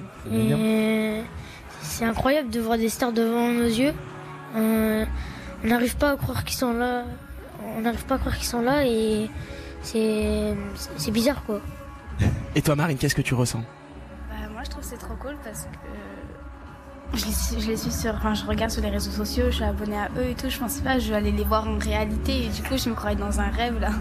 Et c'est incroyable de voir des stars devant nos yeux. Euh, on n'arrive pas à croire qu'ils sont là. On n'arrive pas à croire qu'ils sont là et c'est c'est bizarre quoi. Et toi, Marine, qu'est-ce que tu ressens? Bah, moi, je trouve que c'est trop cool parce que je les, suis, je les suis sur, enfin, je regarde sur les réseaux sociaux, je suis abonnée à eux et tout. Je pensais pas, je vais aller les voir en réalité et du coup, je me croyais dans un rêve là.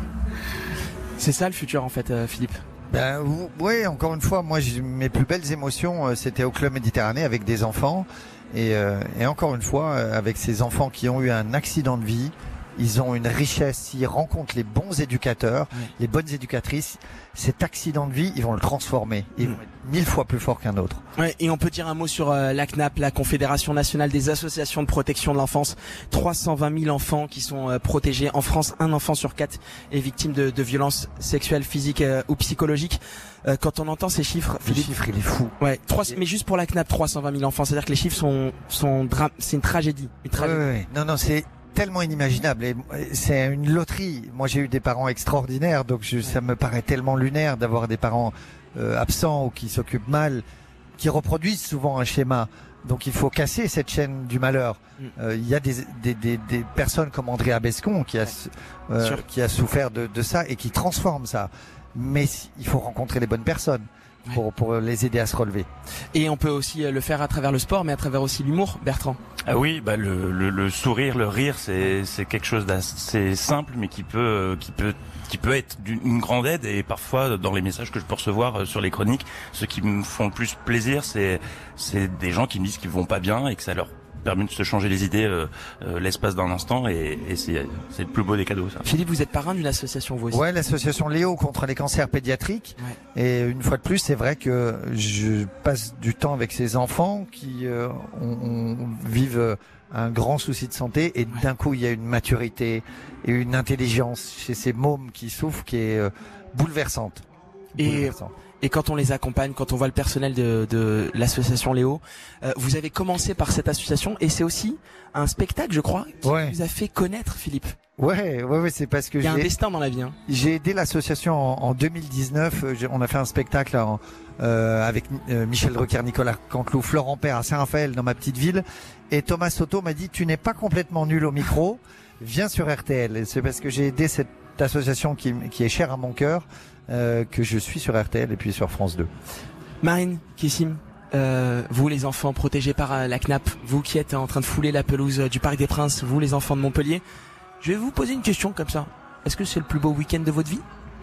C'est ça le futur en fait, euh, Philippe. Ben oui, encore une fois, moi mes plus belles émotions euh, c'était au Club Méditerranée avec des enfants et, euh, et encore une fois euh, avec ces enfants qui ont eu un accident de vie, ils ont une richesse, ils rencontrent les bons éducateurs, oui. les bonnes éducatrices, cet accident de vie, ils vont le transformer, ils mmh. vont être mille fois plus forts qu'un autre. Ouais, et on peut dire un mot sur euh, la C N A P, la Confédération Nationale des Associations de Protection de l'Enfance. trois cent vingt mille enfants qui sont euh, protégés. En France, un enfant sur quatre est victime de, de violences sexuelles, physiques euh, ou psychologiques. Euh, quand on entend ces chiffres, le chiffre il est fou. Ouais, trois, mais juste pour la C N A P, trois cent vingt mille enfants, c'est-à-dire que les chiffres sont sont dra- c'est une tragédie, une tragédie. Ouais, ouais, ouais. Non, non, c'est tellement inimaginable et c'est une loterie. Moi j'ai eu des parents extraordinaires donc je, ça me paraît tellement lunaire d'avoir des parents euh, absents ou qui s'occupent mal, qui reproduisent souvent un schéma. Donc il faut casser cette chaîne du malheur. Il mm. euh, y a des, des, des, des personnes comme Andrea Bescon qui a, euh, qui a souffert de, de ça et qui transforme ça. Mais il faut rencontrer les bonnes personnes. Pour, pour les aider à se relever. Et on peut aussi le faire à travers le sport, mais à travers aussi l'humour, Bertrand. Ah oui, bah le, le, le sourire, le rire, c'est c'est quelque chose d'assez simple, mais qui peut qui peut qui peut être d'une grande aide. Et parfois, dans les messages que je peux recevoir sur les chroniques, ce qui me font le plus plaisir, c'est c'est des gens qui me disent qu'ils vont pas bien et que ça leur permet de se changer les idées euh, euh, l'espace d'un instant et, et c'est c'est le plus beau des cadeaux ça. Philippe, vous êtes parrain d'une association vous aussi? Ouais, l'association Léo contre les cancers pédiatriques. Ouais. Et une fois de plus, c'est vrai que je passe du temps avec ces enfants qui euh, on, on vivent un grand souci de santé et ouais. d'un coup il y a une maturité et une intelligence chez ces mômes qui souffrent qui est euh, bouleversante. Et bouleversante. Et quand on les accompagne, quand on voit le personnel de, de l'association Léo, euh, vous avez commencé par cette association et c'est aussi un spectacle, je crois, qui ouais. vous a fait connaître, Philippe. Ouais, ouais, ouais, c'est parce que il y a un destin dans la vie. Hein. J'ai aidé l'association en, en deux mille dix-neuf. On a fait un spectacle en, euh, avec euh, Michel Drucker, Nicolas Canteloup, Florent Père à Saint-Raphaël dans ma petite ville. Et Thomas Soto m'a dit tu n'es pas complètement nul au micro, viens sur R T L. Et c'est parce que j'ai aidé cette association qui, qui est chère à mon cœur. Euh, que je suis sur R T L et puis sur France deux. Marine, Kessim, euh, vous les enfants protégés par euh, la C N A P, vous qui êtes en train de fouler la pelouse euh, du Parc des Princes, vous les enfants de Montpellier, je vais vous poser une question comme ça. Est-ce que c'est le plus beau week-end de votre vie?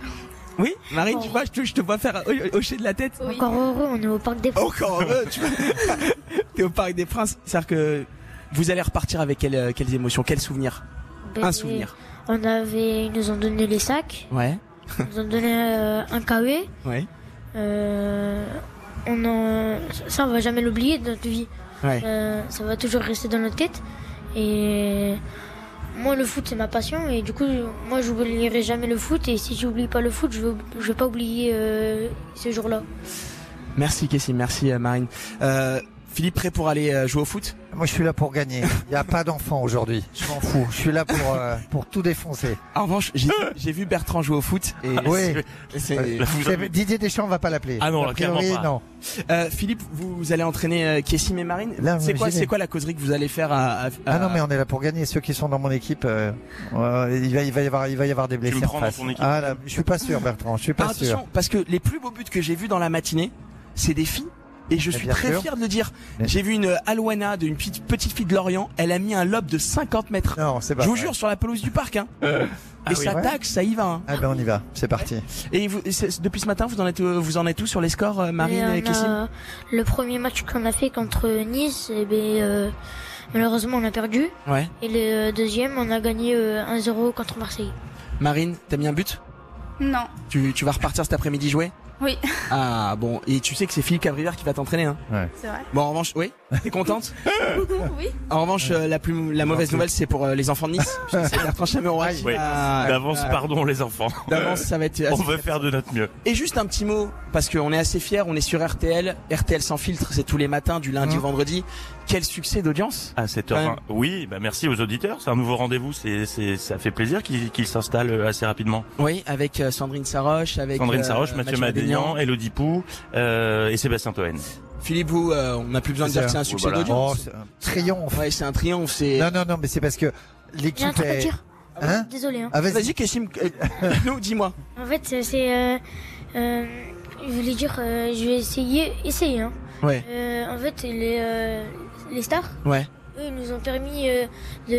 Oui, Marine, oh. tu vois, je te, je te vois faire hocher de la tête. Oui. Encore heureux, on est au Parc des Princes. Encore heureux, tu vois. T'es au Parc des Princes, c'est-à-dire que vous allez repartir avec quelles, quelles émotions, quels souvenirs? Ben, un souvenir. On avait, ils nous ont donné les sacs. Ouais. Ils nous ont donné euh, un cahier. Ouais. Euh, on en, ça, on va jamais l'oublier de notre vie. Ouais. Euh, ça va toujours rester dans notre tête. Et moi, le foot, c'est ma passion. Et du coup, moi, je n'oublierai jamais le foot. Et si j'oublie pas le foot, je ne veux, je veux pas oublier euh, ce jour-là. Merci, Kessim. Merci, euh, Marine. Euh, Philippe, prêt pour aller euh, jouer au foot? Moi, je suis là pour gagner. Il n'y a pas d'enfants aujourd'hui. Je m'en fous. Je suis là pour, euh, pour tout défoncer. En revanche, j'ai, j'ai vu Bertrand jouer au foot. Et oui. C'est... C'est... Didier Deschamps, on va pas l'appeler. Ah non, a priori, pas. non. Euh, Philippe, vous, vous allez entraîner euh, Kessim et Marine. Là, c'est quoi, c'est quoi la causerie que vous allez faire à, à, à... Ah non, mais on est là pour gagner. Ceux qui sont dans mon équipe, euh, euh, il va, il va y avoir, il va y avoir des blessés en face. Ah là, je suis pas sûr, Bertrand. Je suis pas ah, sûr. Attention, parce que les plus beaux buts que j'ai vus dans la matinée, c'est des filles. Et je suis très sûr. fier de le dire. Mais... J'ai vu une Alouana, une petite, petite fille de Lorient. Elle a mis un lob de cinquante mètres. Non, c'est pas Je vous vrai. jure, sur la pelouse du parc. Hein. Euh... Ah et oui, ça ouais. taxe, ça y va. Hein. Ah ben on y va, c'est parti. Et vous, et depuis ce matin, vous en êtes, vous en êtes où sur les scores, euh, Marine et, et Kessim? Le premier match qu'on a fait contre Nice, eh ben, euh, malheureusement on a perdu. Ouais. Et le deuxième, on a gagné euh, un zéro contre Marseille. Marine, t'as mis un but? Non. Tu, tu vas repartir cet après-midi jouer? Oui. Ah bon, et tu sais que c'est Philippe Cabrivière qui va t'entraîner, hein? Ouais. C'est vrai. Bon, en revanche, oui. T'es contente? Oui. En revanche, euh, la plus, la mauvaise nouvelle, c'est pour euh, les enfants de Nice. C'est Bertrand Chameroy. Oui. Ah, D'avance, ah, pardon les enfants. D'avance, ça va être. On va faire de notre mieux. Et juste un petit mot, parce qu'on est assez fiers, on est sur R T L. R T L sans filtre, c'est tous les matins, du lundi mmh. au vendredi. Quel succès d'audience! À cette heure. Oui, bah merci aux auditeurs. C'est un nouveau rendez-vous. C'est, c'est, ça fait plaisir qu'il, qu'il s'installe assez rapidement. Oui, avec euh, Sandrine Saroche, avec Sandrine euh, Saroche, Mathieu, Mathieu Madénian, Elodie Pou euh, et Sébastien Toen. Philippe, vous, euh, on n'a plus besoin de dire que c'est un succès voilà. d'audience. Oh, c'est un triomphe. Ouais, c'est un triomphe. C'est. Non, non, non, mais c'est parce que l'équipe J'ai un truc est. à dire. Hein? Désolé. Hein. Ah, vas-y, vas-y Kessim, euh, nous, dis-moi. En fait, c'est. Euh, euh, je voulais dire, euh, je vais essayer, essayer. Hein. Ouais. Euh, en fait, les euh, les stars. Ouais. Eux, ils nous ont permis euh,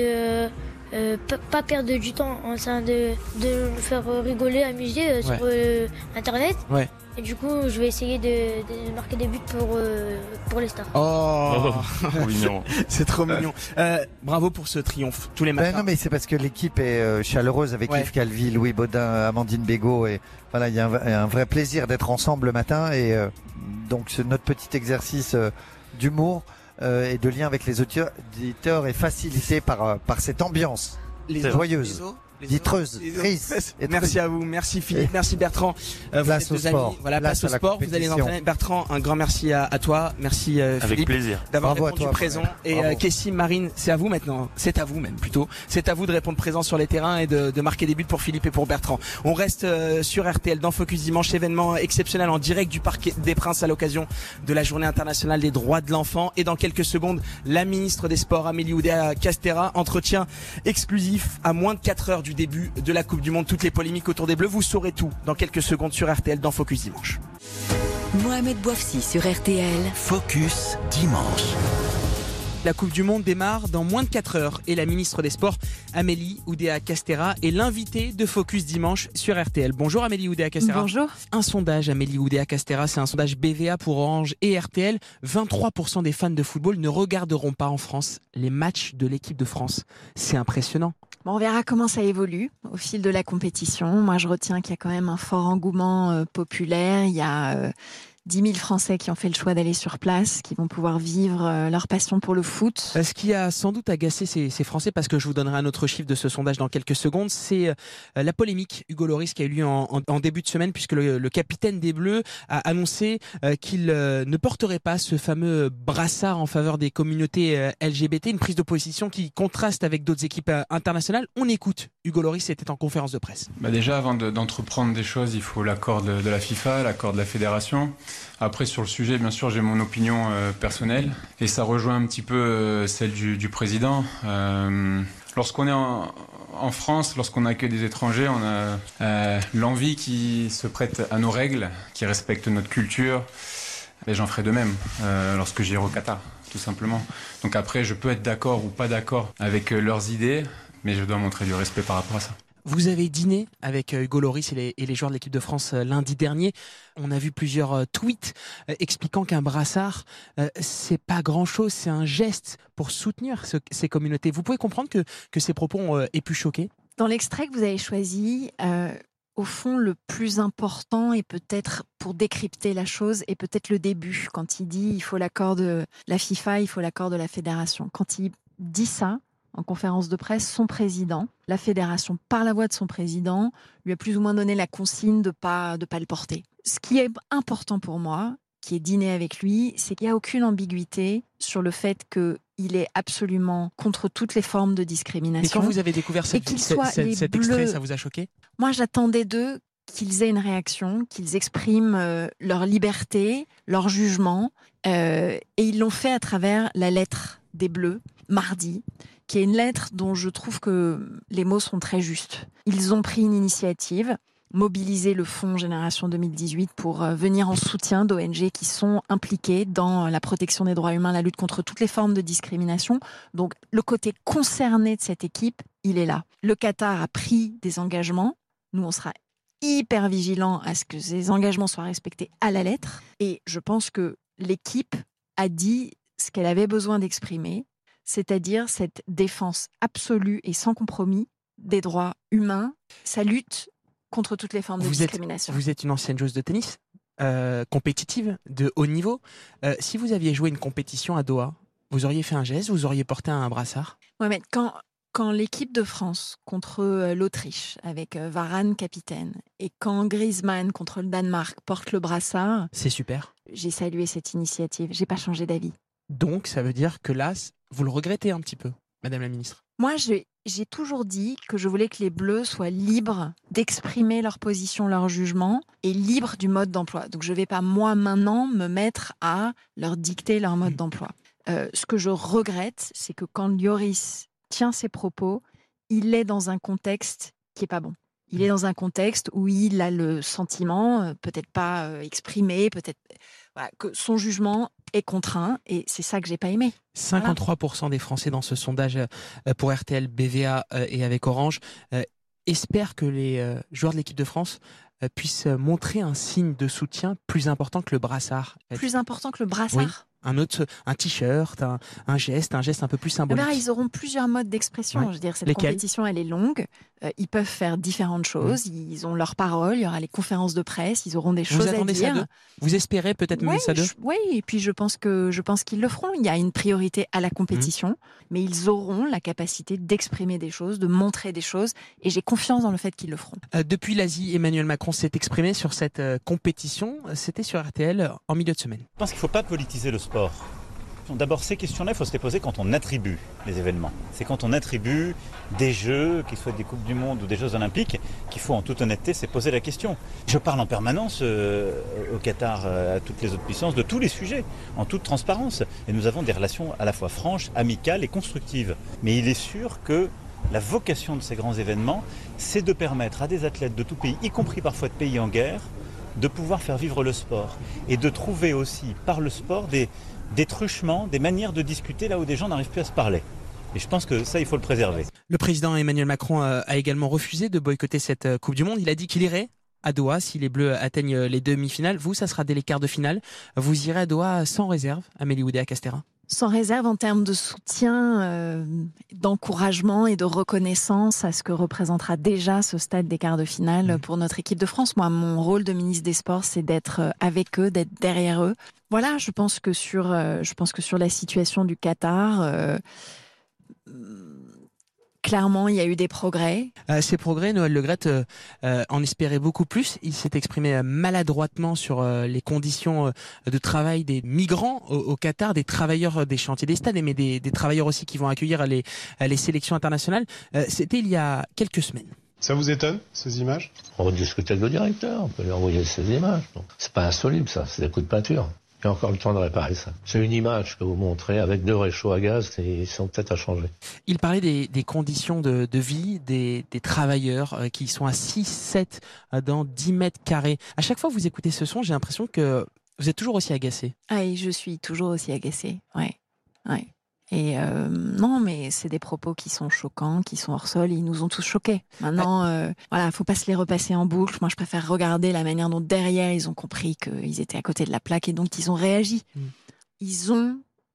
de euh, p- pas perdre du temps, en train de de nous faire rigoler, amuser euh, Ouais. sur euh, Internet. Ouais. Et du coup, je vais essayer de, de marquer des buts pour euh, pour les stars. Oh, oh trop mignon. C'est trop mignon. Euh, bravo pour ce triomphe tous les matins. Ben non, mais c'est parce que l'équipe est euh, chaleureuse avec Ouais. Yves Calvi, Louis Baudin, Amandine Bégaud et voilà, il y a un, un vrai plaisir d'être ensemble le matin et euh, donc c'est notre petit exercice euh, d'humour euh, et de lien avec les auditeurs est facilité par euh, par cette ambiance Les joyeuse. os, les os, les os, Ditreuse, les os. triste. et Merci triste. à vous, merci Philippe, Et merci Bertrand. Euh, vous place êtes au deux sport. amis. Voilà, Place place, à au la sport. Vous allez compétition. entraîner. Bertrand, un grand merci à, à toi, merci euh, Avec Philippe plaisir. d'avoir Bravo à répondu toi, présent. Bravo. Et euh, Kessim, Marine, c'est à vous maintenant. C'est à vous même plutôt. C'est à vous de répondre présent sur les terrains et de, de marquer des buts pour Philippe et pour Bertrand. On reste euh, sur R T L dans Focus Dimanche, événement exceptionnel en direct du Parc des Princes à l'occasion de la Journée internationale des droits de l'enfant. Et dans quelques secondes, la ministre des Sports, Amélie Oudéa-Castéra, entretien exclusif à moins de quatre heures du début de la Coupe du Monde. Toutes les polémiques autour des Bleus, vous saurez tout dans quelques secondes sur R T L dans Focus Dimanche. Mohamed Bouafsi sur R T L. Focus Dimanche. La Coupe du Monde démarre dans moins de quatre heures et la ministre des Sports, Amélie Oudéa-Castéra, est l'invitée de Focus Dimanche sur R T L. Bonjour Amélie Oudéa-Castéra. Bonjour. Un sondage, Amélie Oudéa-Castéra, c'est un sondage B V A pour Orange et R T L. vingt-trois pour cent des fans de football ne regarderont pas en France les matchs de l'équipe de France. C'est impressionnant. Bon, on verra comment ça évolue au fil de la compétition. Moi, je retiens qu'il y a quand même un fort engouement euh, populaire. Il y a euh, dix mille Français qui ont fait le choix d'aller sur place, qui vont pouvoir vivre euh, leur passion pour le foot. Ce qui a sans doute agacé ces, ces Français, parce que je vous donnerai un autre chiffre de ce sondage dans quelques secondes, c'est euh, la polémique Hugo Lloris qui a eu lieu en, en, en début de semaine, puisque le, le capitaine des Bleus a annoncé euh, qu'il euh, ne porterait pas ce fameux brassard en faveur des communautés euh, L G B T, une prise de position qui contraste avec d'autres équipes euh, internationales. On écoute, Hugo Lloris était en conférence de presse. Bah déjà, avant de, d'entreprendre des choses, il faut l'accord de, de la FIFA, l'accord de la fédération. Après, sur le sujet, bien sûr, j'ai mon opinion euh, personnelle et ça rejoint un petit peu euh, celle du, du président. Euh, lorsqu'on est en, en France, lorsqu'on accueille des étrangers, on a euh, l'envie qui se prête à nos règles, qui respectent notre culture. Et j'en ferai de même euh, lorsque j'irai au Qatar, tout simplement. Donc après, je peux être d'accord ou pas d'accord avec euh, leurs idées, mais je dois montrer du respect par rapport à ça. Vous avez dîné avec Hugo Lloris et les, et les joueurs de l'équipe de France lundi dernier. On a vu plusieurs euh, tweets euh, expliquant qu'un brassard, euh, c'est pas grand-chose, c'est un geste pour soutenir ce, ces communautés. Vous pouvez comprendre que, que ces propos euh, aient pu choquer ? Dans l'extrait que vous avez choisi, euh, au fond, le plus important et peut-être pour décrypter la chose est peut-être le début. Quand il dit il faut l'accord de la FIFA, il faut l'accord de la fédération. Quand il dit ça en conférence de presse, son président, la fédération, par la voix de son président, lui a plus ou moins donné la consigne de pas de pas le porter. Ce qui est important pour moi, qui est dîné avec lui, c'est qu'il n'y a aucune ambiguïté sur le fait qu'il est absolument contre toutes les formes de discrimination. Mais quand vous avez découvert cette, cette, cette, cet bleus, extrait, ça vous a choqué ? Moi, j'attendais d'eux qu'ils aient une réaction, qu'ils expriment euh, leur liberté, leur jugement. Euh, et ils l'ont fait à travers la lettre des Bleus, mardi, qui est une lettre dont je trouve que les mots sont très justes. Ils ont pris une initiative, mobiliser le Fonds Génération deux mille dix-huit pour euh, venir en soutien d'O N G qui sont impliquées dans la protection des droits humains, la lutte contre toutes les formes de discrimination. Donc, le côté concerné de cette équipe, il est là. Le Qatar a pris des engagements. Nous, on sera hyper vigilants à ce que ces engagements soient respectés à la lettre. Et je pense que l'équipe a dit ce qu'elle avait besoin d'exprimer, c'est-à-dire cette défense absolue et sans compromis des droits humains, sa lutte contre toutes les formes de vous discrimination. Êtes, vous êtes une ancienne joueuse de tennis, euh, compétitive, de haut niveau. Euh, si vous aviez joué une compétition à Doha, vous auriez fait un geste, vous auriez porté un brassard ? Ouais, mais quand, quand l'équipe de France contre l'Autriche, avec Varane capitaine, et quand Griezmann contre le Danemark porte le brassard... C'est super. J'ai salué cette initiative, j'ai pas changé d'avis. Donc, ça veut dire que là, vous le regrettez un petit peu, Madame la Ministre ? Moi, j'ai, j'ai toujours dit que je voulais que les Bleus soient libres d'exprimer leur position, leur jugement, et libres du mode d'emploi. Donc, je ne vais pas, moi, maintenant, me mettre à leur dicter leur mode mmh. d'emploi. Euh, ce que je regrette, c'est que quand Lloris tient ses propos, il est dans un contexte qui n'est pas bon. Il est dans un contexte où il a le sentiment, peut-être pas euh, exprimé, peut-être voilà, que son jugement est contraint, et c'est ça que j'ai pas aimé. cinquante-trois pour cent voilà. des Français dans ce sondage euh, pour R T L, B V A euh, et avec Orange euh, espèrent que les euh, joueurs de l'équipe de France euh, puissent montrer un signe de soutien plus important que le brassard. Plus important que le brassard ? Oui. Un autre, un t-shirt, un, un geste, un geste un peu plus symbolique. Là, ils auront plusieurs modes d'expression. Ouais. Je veux dire, cette Lesquels ? compétition, elle est longue. Euh, ils peuvent faire différentes choses. Mmh. Ils ont leur parole. Il y aura les conférences de presse. Ils auront des Vous choses à dire. Vous attendez ça d'eux ? Vous espérez peut-être ouais, même ça d'eux ? Oui, et puis je pense que je pense qu'ils le feront. Il y a une priorité à la compétition, mmh. mais ils auront la capacité d'exprimer des choses, de montrer des choses, et j'ai confiance dans le fait qu'ils le feront. Euh, depuis l'Asie, Emmanuel Macron s'est exprimé sur cette euh, compétition. C'était sur R T L en milieu de semaine. Je pense qu'il ne faut pas politiser le sport. D'abord, ces questions-là, il faut se les poser quand on attribue les événements. C'est quand on attribue des jeux, qu'ils soient des Coupes du Monde ou des Jeux Olympiques, qu'il faut en toute honnêteté se poser la question. Je parle en permanence euh, au Qatar, euh, à toutes les autres puissances, de tous les sujets, en toute transparence. Et nous avons des relations à la fois franches, amicales et constructives. Mais il est sûr que la vocation de ces grands événements, c'est de permettre à des athlètes de tout pays, y compris parfois de pays en guerre, de pouvoir faire vivre le sport. Et de trouver aussi, par le sport, des... des truchements, des manières de discuter là où des gens n'arrivent plus à se parler. Et je pense que ça, il faut le préserver. Le président Emmanuel Macron a également refusé de boycotter cette Coupe du Monde. Il a dit qu'il irait à Doha si les Bleus atteignent les demi-finales. Vous, ça sera dès les quarts de finale. Vous irez à Doha sans réserve, Amélie Oudéa-Castéra ? Sans réserve en termes de soutien, euh, d'encouragement et de reconnaissance à ce que représentera déjà ce stade des quarts de finale mmh. pour notre équipe de France. Moi, mon rôle de ministre des Sports, c'est d'être avec eux, d'être derrière eux. Voilà, je pense que sur, euh, je pense que sur la situation du Qatar, euh, clairement, il y a eu des progrès. Euh, ces progrès, Noël Le Graët euh, euh, en espérait beaucoup plus. Il s'est exprimé maladroitement sur euh, les conditions euh, de travail des migrants au, au Qatar, des travailleurs des chantiers des stades, mais des, des travailleurs aussi qui vont accueillir les, les sélections internationales. Euh, c'était il y a quelques semaines. Ça vous étonne, ces images ? On va discuter avec le directeur, on peut lui envoyer ces images. Donc, c'est pas insoluble, ça, c'est des coups de peinture. Il y a encore le temps de réparer ça. C'est une image que vous montrez avec deux réchauds à gaz et ils sont peut-être à changer. Il parlait des, des conditions de, de vie des, des travailleurs euh, qui sont à six sept euh, dans dix mètres carrés. À chaque fois que vous écoutez ce son, j'ai l'impression que vous êtes toujours aussi agacé. Ah, et je suis toujours aussi agacée, ouais. ouais. Et euh, non, mais c'est des propos qui sont choquants, qui sont hors sol, ils nous ont tous choqués. Maintenant, euh, voilà, faut pas se les repasser en boucle. Moi, je préfère regarder la manière dont derrière ils ont compris qu'ils étaient à côté de la plaque et donc ils ont réagi. Mmh. Ils ont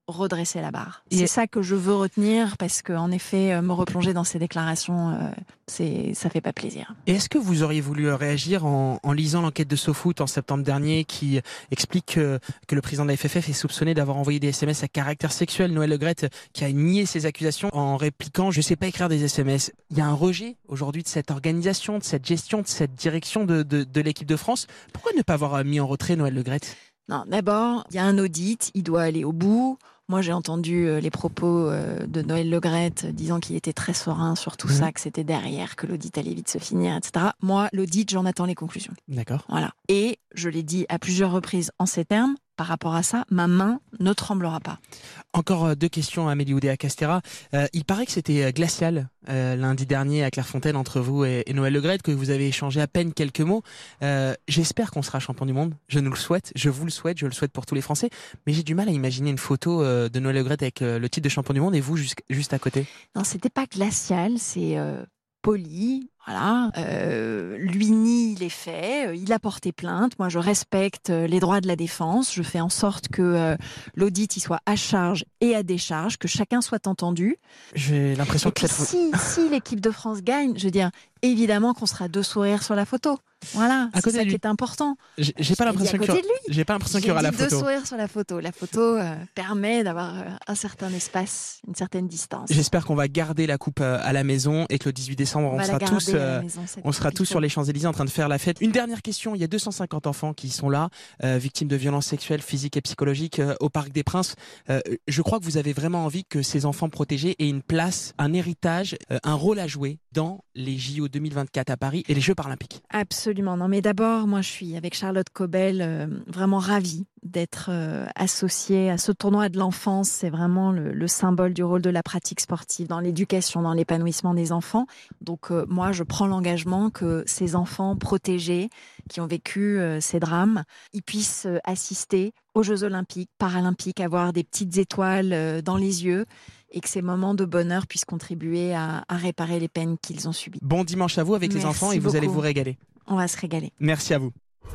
redresser la barre. Et c'est ça que je veux retenir parce que, en effet, me replonger dans ces déclarations, euh, c'est, ça fait pas plaisir. Et est-ce que vous auriez voulu réagir en, en lisant l'enquête de SoFoot en septembre dernier qui explique que, que le président de la F F F est soupçonné d'avoir envoyé des S M S à caractère sexuel? Noël Le Graët qui a nié ces accusations en répliquant « je sais pas écrire des S M S ». Il y a un rejet aujourd'hui de cette organisation, de cette gestion, de cette direction de, de, de l'équipe de France. Pourquoi ne pas avoir mis en retrait Noël Le Graët? Non, d'abord, il y a un audit, il doit aller au bout. Moi, j'ai entendu euh, les propos euh, de Noël Le Graët disant qu'il était très serein sur tout mmh. ça, que c'était derrière, que l'audit allait vite se finir, et cetera. Moi, l'audit, j'en attends les conclusions. D'accord. Voilà. Et je l'ai dit à plusieurs reprises en ces termes, par rapport à ça, ma main ne tremblera pas. Encore deux questions à Amélie Oudéa-Castéra. Euh, il paraît que c'était glacial euh, lundi dernier à Clairefontaine entre vous et, et Noël Le Graët, que vous avez échangé à peine quelques mots. Euh, j'espère qu'on sera champion du monde. Je nous le souhaite, je vous le souhaite, je le souhaite pour tous les Français. Mais j'ai du mal à imaginer une photo euh, de Noël Le Graët avec euh, le titre de champion du monde et vous juste, juste à côté. Non, c'était pas glacial, c'est euh, poli. Voilà, euh, lui nie les faits, il a porté plainte. Moi, je respecte les droits de la défense. Je fais en sorte que euh, l'audit il soit à charge et à décharge, que chacun soit entendu. J'ai l'impression et que puis, si, si l'équipe de France gagne, je veux dire, évidemment qu'on sera deux sourires sur la photo. Voilà, c'est ça qui est important. J'ai, j'ai pas l'impression qu'il y aura, j'ai pas l'impression qu'il y aura la photo. Deux sourires sur la photo. La photo euh, permet d'avoir euh, un certain espace, une certaine distance. J'espère qu'on va garder la coupe euh, à la maison et que le dix-huit décembre, on, on sera tous, euh, maison, on sera tous sur les Champs-Élysées en train de faire la fête. Une dernière question. Il y a deux cent cinquante enfants qui sont là, euh, victimes de violences sexuelles, physiques et psychologiques euh, au Parc des Princes. Euh, je crois que vous avez vraiment envie que ces enfants protégés aient une place, un héritage, euh, un rôle à jouer dans les J O deux mille vingt-quatre à Paris et les Jeux paralympiques. Absolument. Non, mais d'abord, moi, je suis avec Charlotte Cobel euh, vraiment ravie d'être euh, associée à ce tournoi de l'enfance. C'est vraiment le, le symbole du rôle de la pratique sportive dans l'éducation, dans l'épanouissement des enfants. Donc, euh, moi, je prends l'engagement que ces enfants protégés qui ont vécu euh, ces drames, ils puissent euh, assister aux Jeux olympiques, paralympiques, avoir des petites étoiles euh, dans les yeux et que ces moments de bonheur puissent contribuer à, à réparer les peines qu'ils ont subies. Bon dimanche à vous avec Merci les enfants et beaucoup. Vous allez vous régaler. On va se régaler. Merci à vous.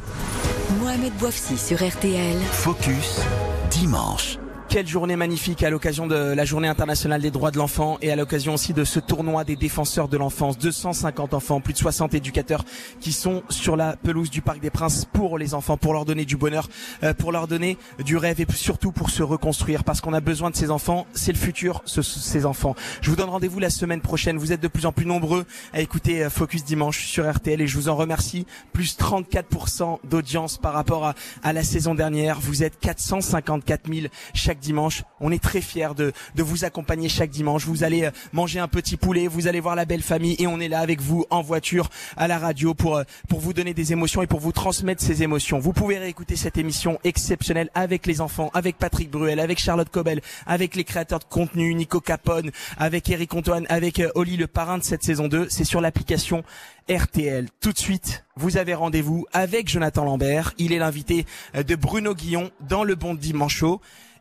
Mohamed Bouafsi sur R T L. Focus, dimanche. Quelle journée magnifique à l'occasion de la journée internationale des droits de l'enfant et à l'occasion aussi de ce tournoi des défenseurs de l'enfance. deux cent cinquante enfants, plus de soixante éducateurs qui sont sur la pelouse du Parc des Princes pour les enfants, pour leur donner du bonheur, pour leur donner du rêve et surtout pour se reconstruire parce qu'on a besoin de ces enfants. C'est le futur, ce, ces enfants. Je vous donne rendez-vous la semaine prochaine. Vous êtes de plus en plus nombreux à écouter Focus Dimanche sur R T L et je vous en remercie. Plus trente-quatre pour cent d'audience par rapport à, à la saison dernière. Vous êtes quatre cent cinquante-quatre mille chaque dimanche. On est très fiers de, de vous accompagner chaque dimanche. Vous allez manger un petit poulet, vous allez voir la belle famille et on est là avec vous en voiture, à la radio pour, pour vous donner des émotions et pour vous transmettre ces émotions. Vous pouvez réécouter cette émission exceptionnelle avec les enfants, avec Patrick Bruel, avec Charlotte Cobel, avec les créateurs de contenu, Nico Capone, avec Eric Antoine, avec Oli, le parrain de cette saison deux. C'est sur l'application R T L. Tout de suite, vous avez rendez-vous avec Jonathan Lambert. Il est l'invité de Bruno Guillon dans le Bon Dimanche Show.